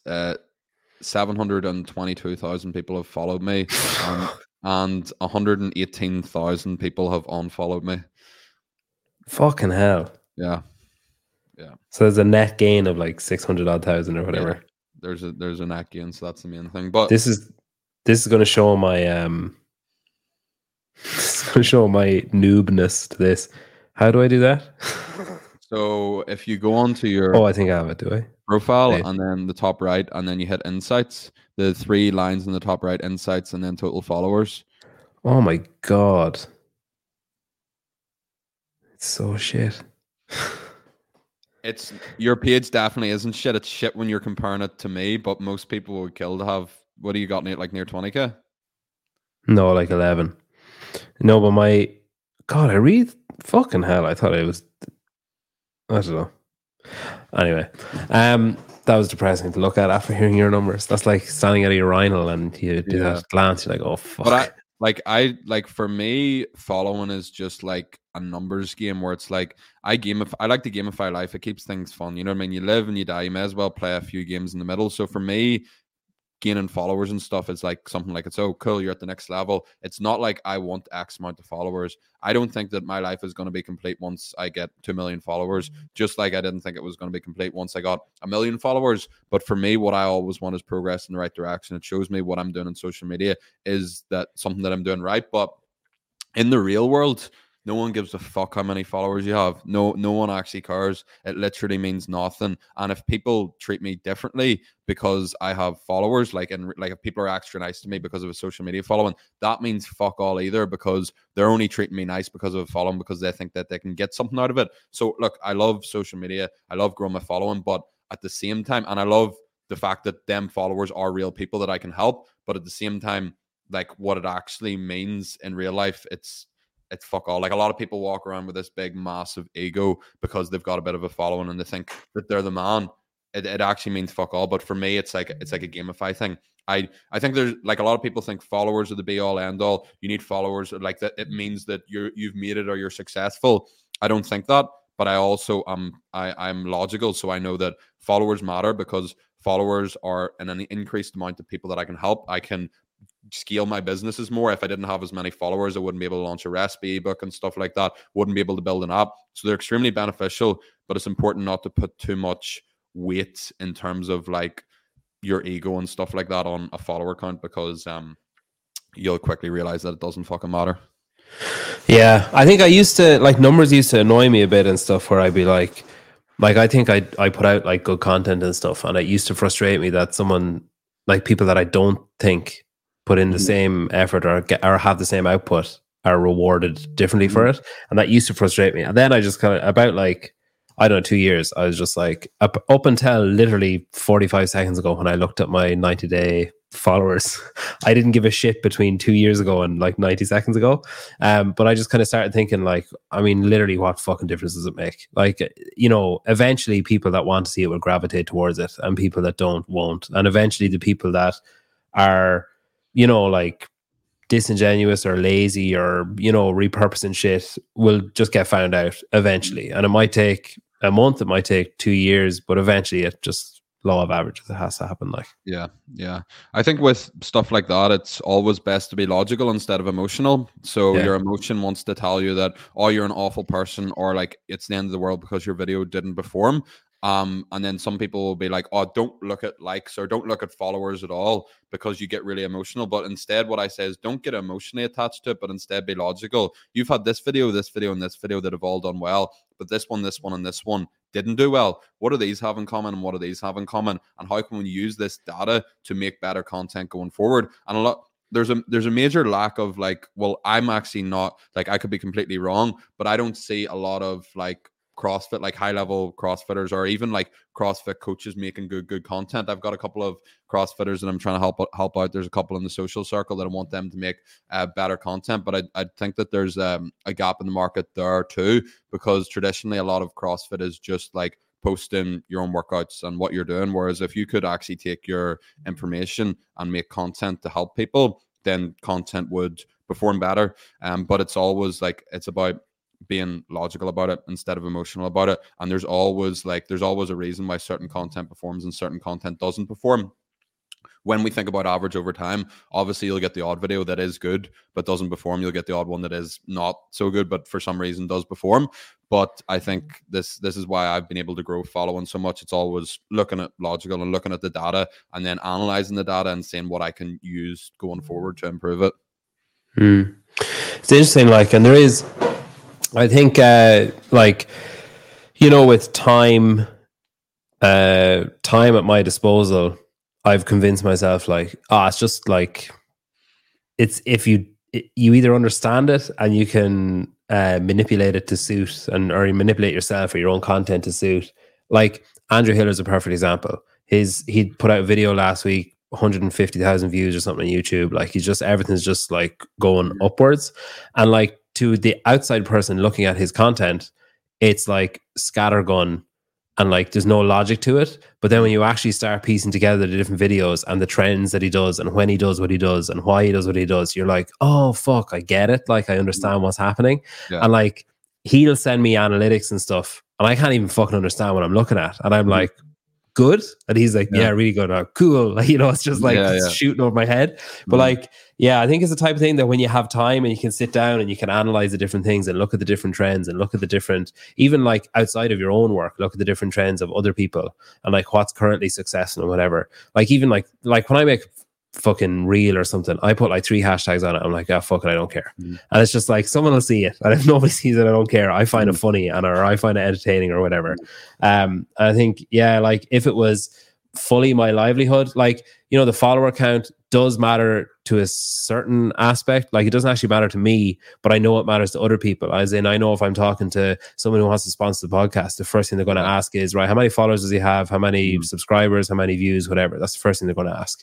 722,000 people have followed me, and 118,000 people have unfollowed me. Fucking hell! Yeah. So there's a net gain of like 600,000 or whatever. Yeah. There's a net gain, so that's the main thing. But this is going to show my this is going to show my noobness to this. How do I do that? So if you go on to your I think I have it, do I? Profile, and then the top right, and then you hit insights, the 3 lines in the top right, insights, and then total followers. Oh my god, it's so shit. It's your page definitely isn't shit. It's shit when you're comparing it to me, but most people would kill to have. What do you got, Nate? Like near 20k? No, like 11. No, but my god, I read fucking hell. I thought it was. I don't know. Anyway, that was depressing to look at after hearing your numbers. That's like standing at a urinal and you do that glance. You're like, oh fuck. like for me, following is just like a numbers game where it's like I like to gamify life. It keeps things fun. You know what I mean? You live and you die. You may as well play a few games in the middle. So for me, gaining followers and stuff is like something like, it's oh cool, you're at the next level. It's not like I want X amount of followers. I don't think that my life is going to be complete once I get 2 million followers, just like I didn't think it was going to be complete once I got 1 million followers. But for me, what I always want is progress in the right direction. It shows me what I'm doing on social media is that something that I'm doing right. But in the real world, no one gives a fuck how many followers you have. No one actually cares. It literally means nothing. And if people treat me differently because I have followers, like if people are extra nice to me because of a social media following, that means fuck all either, because they're only treating me nice because of a following, because they think that they can get something out of it. So look, I love social media. I love growing my following, but at the same time, and I love the fact that them followers are real people that I can help, but at the same time, like what it actually means in real life, it's fuck all. Like a lot of people walk around with this big massive ego because they've got a bit of a following and they think that they're the man. It actually means fuck all. But for me, it's like a gamify thing. I think there's like a lot of people think followers are the be all end all. You need followers, like that it means that you've made it or you're successful. I don't think that, but I also I'm logical, so I know that followers matter, because followers are an increased amount of people that I can help. I can scale my businesses more. If I didn't have as many followers, I wouldn't be able to launch a recipe ebook and stuff like that, wouldn't be able to build an app. So they're extremely beneficial, but it's important not to put too much weight in terms of like your ego and stuff like that on a follower count, because you'll quickly realize that it doesn't fucking matter. Yeah, I think I used to, like, numbers used to annoy me a bit and stuff, where I'd be like I think I put out like good content and stuff, and it used to frustrate me that someone, like people that I don't think put in the same effort or have the same output, are rewarded differently for it. And that used to frustrate me. And then I just kind of, about like, I don't know, 2 years, I was just like, up until literally 45 seconds ago when I looked at my 90-day followers, I didn't give a shit between 2 years ago and like 90 seconds ago. But I just kind of started thinking, like, I mean, literally, what fucking difference does it make? Like, you know, eventually people that want to see it will gravitate towards it, and people that don't won't. And eventually the people that are, you know, like disingenuous or lazy or, you know, repurposing shit will just get found out eventually. And it might take a month, it might take 2 years, but eventually it just, law of averages, it has to happen. Like, yeah. I think with stuff like that, it's always best to be logical instead of emotional. So your emotion wants to tell you that, oh, you're an awful person, or like it's the end of the world because your video didn't perform. And then some people will be like, oh, don't look at likes or don't look at followers at all, because you get really emotional. But instead, what I say is, don't get emotionally attached to it, but instead be logical. You've had this video, and this video that have all done well, but this one, and this one didn't do well. What do these have in common, and what do these have in common? And how can we use this data to make better content going forward? And there's a major lack of like, well, I'm actually not, like, I could be completely wrong, but I don't see a lot of like CrossFit, like high level CrossFitters, or even like CrossFit coaches making good content. I've got a couple of CrossFitters that I'm trying to help out. There's a couple in the social circle that I want them to make better content, but I think that there's a gap in the market there too, because traditionally a lot of CrossFit is just like posting your own workouts and what you're doing, whereas if you could actually take your information and make content to help people, then content would perform better. But it's always like, it's about being logical about it instead of emotional about it. And there's always a reason why certain content performs and certain content doesn't perform. When we think about average over time, obviously you'll get the odd video that is good but doesn't perform. You'll get the odd one that is not so good but for some reason does perform. But I think this is why I've been able to grow following so much. It's always looking at logical and looking at the data and then analyzing the data and seeing what I can use going forward to improve it. It's interesting, like, and there is, I think, like, you know, with time at my disposal, I've convinced myself, like, it's just like, it's, if you either understand it and you can manipulate it to suit, or you manipulate yourself or your own content to suit. Like, Andrew Hiller is a perfect example. He put out a video last week, 150,000 views or something on YouTube. Like, everything's just like going upwards. And like, to the outside person looking at his content, it's like scattergun and like there's no logic to it. But then when you actually start piecing together the different videos and the trends that he does and when he does what he does and why he does what he does, you're like, oh fuck, I get it. Like I understand what's happening. Yeah. And like he'll send me analytics and stuff and I can't even fucking understand what I'm looking at. And I'm like, good. And he's like, yeah, really good. Cool. Like, you know, it's just like shooting over my head. But like, yeah, I think it's the type of thing that when you have time and you can sit down and you can analyze the different things and look at the different trends and look at the different, even like outside of your own work, look at the different trends of other people and like what's currently successful and whatever. Like even like when I make fucking reel or something, I put like 3 hashtags on it. I'm like, oh fuck it, I don't care. And it's just like someone will see it, and if nobody sees it, I don't care. I find it funny or I find it entertaining or whatever. I think, yeah, like if it was fully my livelihood, like, you know, the follower count does matter to a certain aspect. Like it doesn't actually matter to me, but I know it matters to other people. As in, I know if I'm talking to someone who wants to sponsor the podcast, the first thing they're going to ask is, right, how many followers does he have? How many subscribers? How many views? Whatever. That's the first thing they're going to ask.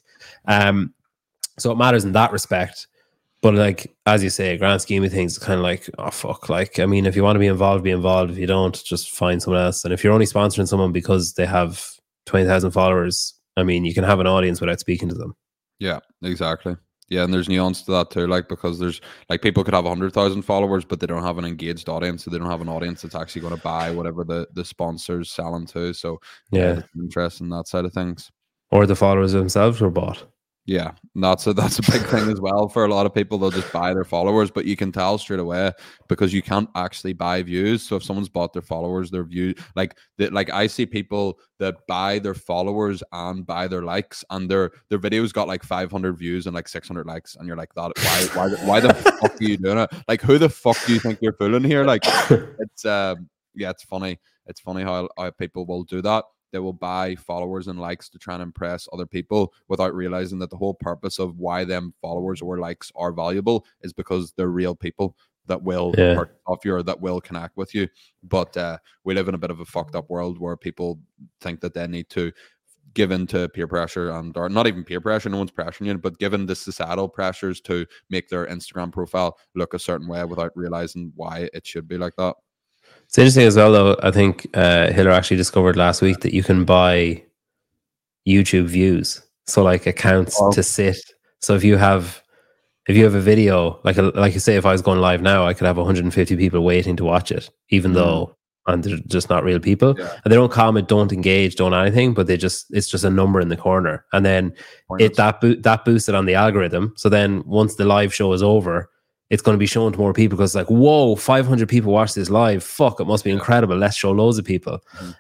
So it matters in that respect. But like, as you say, grand scheme of things, it's kind of like, oh fuck. Like, I mean, if you want to be involved, be involved. If you don't, just find someone else. And if you're only sponsoring someone because they have 20,000 followers, I mean, you can have an audience without speaking to them. Yeah, exactly. Yeah, and there's nuance to that too. Like, because there's like people could have 100,000 followers, but they don't have an engaged audience, so they don't have an audience that's actually going to buy whatever the sponsor's selling to. So yeah, it's interesting that side of things. Or the followers themselves were bought. Yeah, that's a big thing as well for a lot of people. They'll just buy their followers, but you can tell straight away because you can't actually buy views. So if someone's bought their followers, their view, like I see people that buy their followers and buy their likes, and their videos got like 500 views and like 600 likes, and you're like, that why the fuck are you doing it? Like, who the fuck do you think you're fooling here? Like, it's it's funny. It's funny how people will do that. They will buy followers and likes to try and impress other people without realizing that the whole purpose of why them followers or likes are valuable is because they're real people that will hurt off you or that will connect with you. But we live in a bit of a fucked up world where people think that they need to give in to peer pressure or not even peer pressure, no one's pressuring you, but given the societal pressures to make their Instagram profile look a certain way without realizing why it should be like that. It's interesting as well, though. I think Hiller actually discovered last week that you can buy YouTube views, so like accounts to sit. So if you have a video, like you say, if I was going live now, I could have 150 people waiting to watch it, even though they're just not real people, and they don't comment, don't engage, don't anything, but it's just a number in the corner, and then that boosts it on the algorithm. So then once the live show is over, it's going to be shown to more people because it's like, whoa, 500 people watch this live. Fuck, it must be incredible. Let's show loads of people.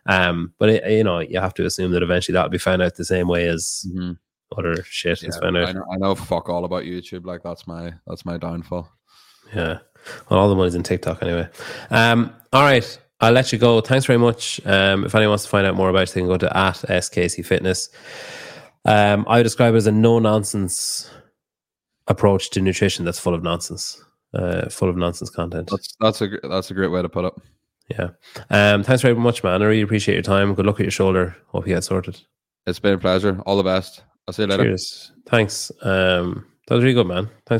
But you have to assume that eventually that'll be found out the same way as other shit is found out. I know fuck all about YouTube. Like that's my downfall. Yeah. Well, all the money's in TikTok anyway. All right. I'll let you go. Thanks very much. If anyone wants to find out more about it, they can go to @SKC Fitness. I would describe it as a no-nonsense approach to nutrition that's full of nonsense content. That's a great way to put it. Yeah. Thanks very much, man. I really appreciate your time. Good luck with your shoulder. Hope you get sorted. It's been a pleasure. All the best. I'll see you later. Cheers. Thanks. That was really good, man. Thanks.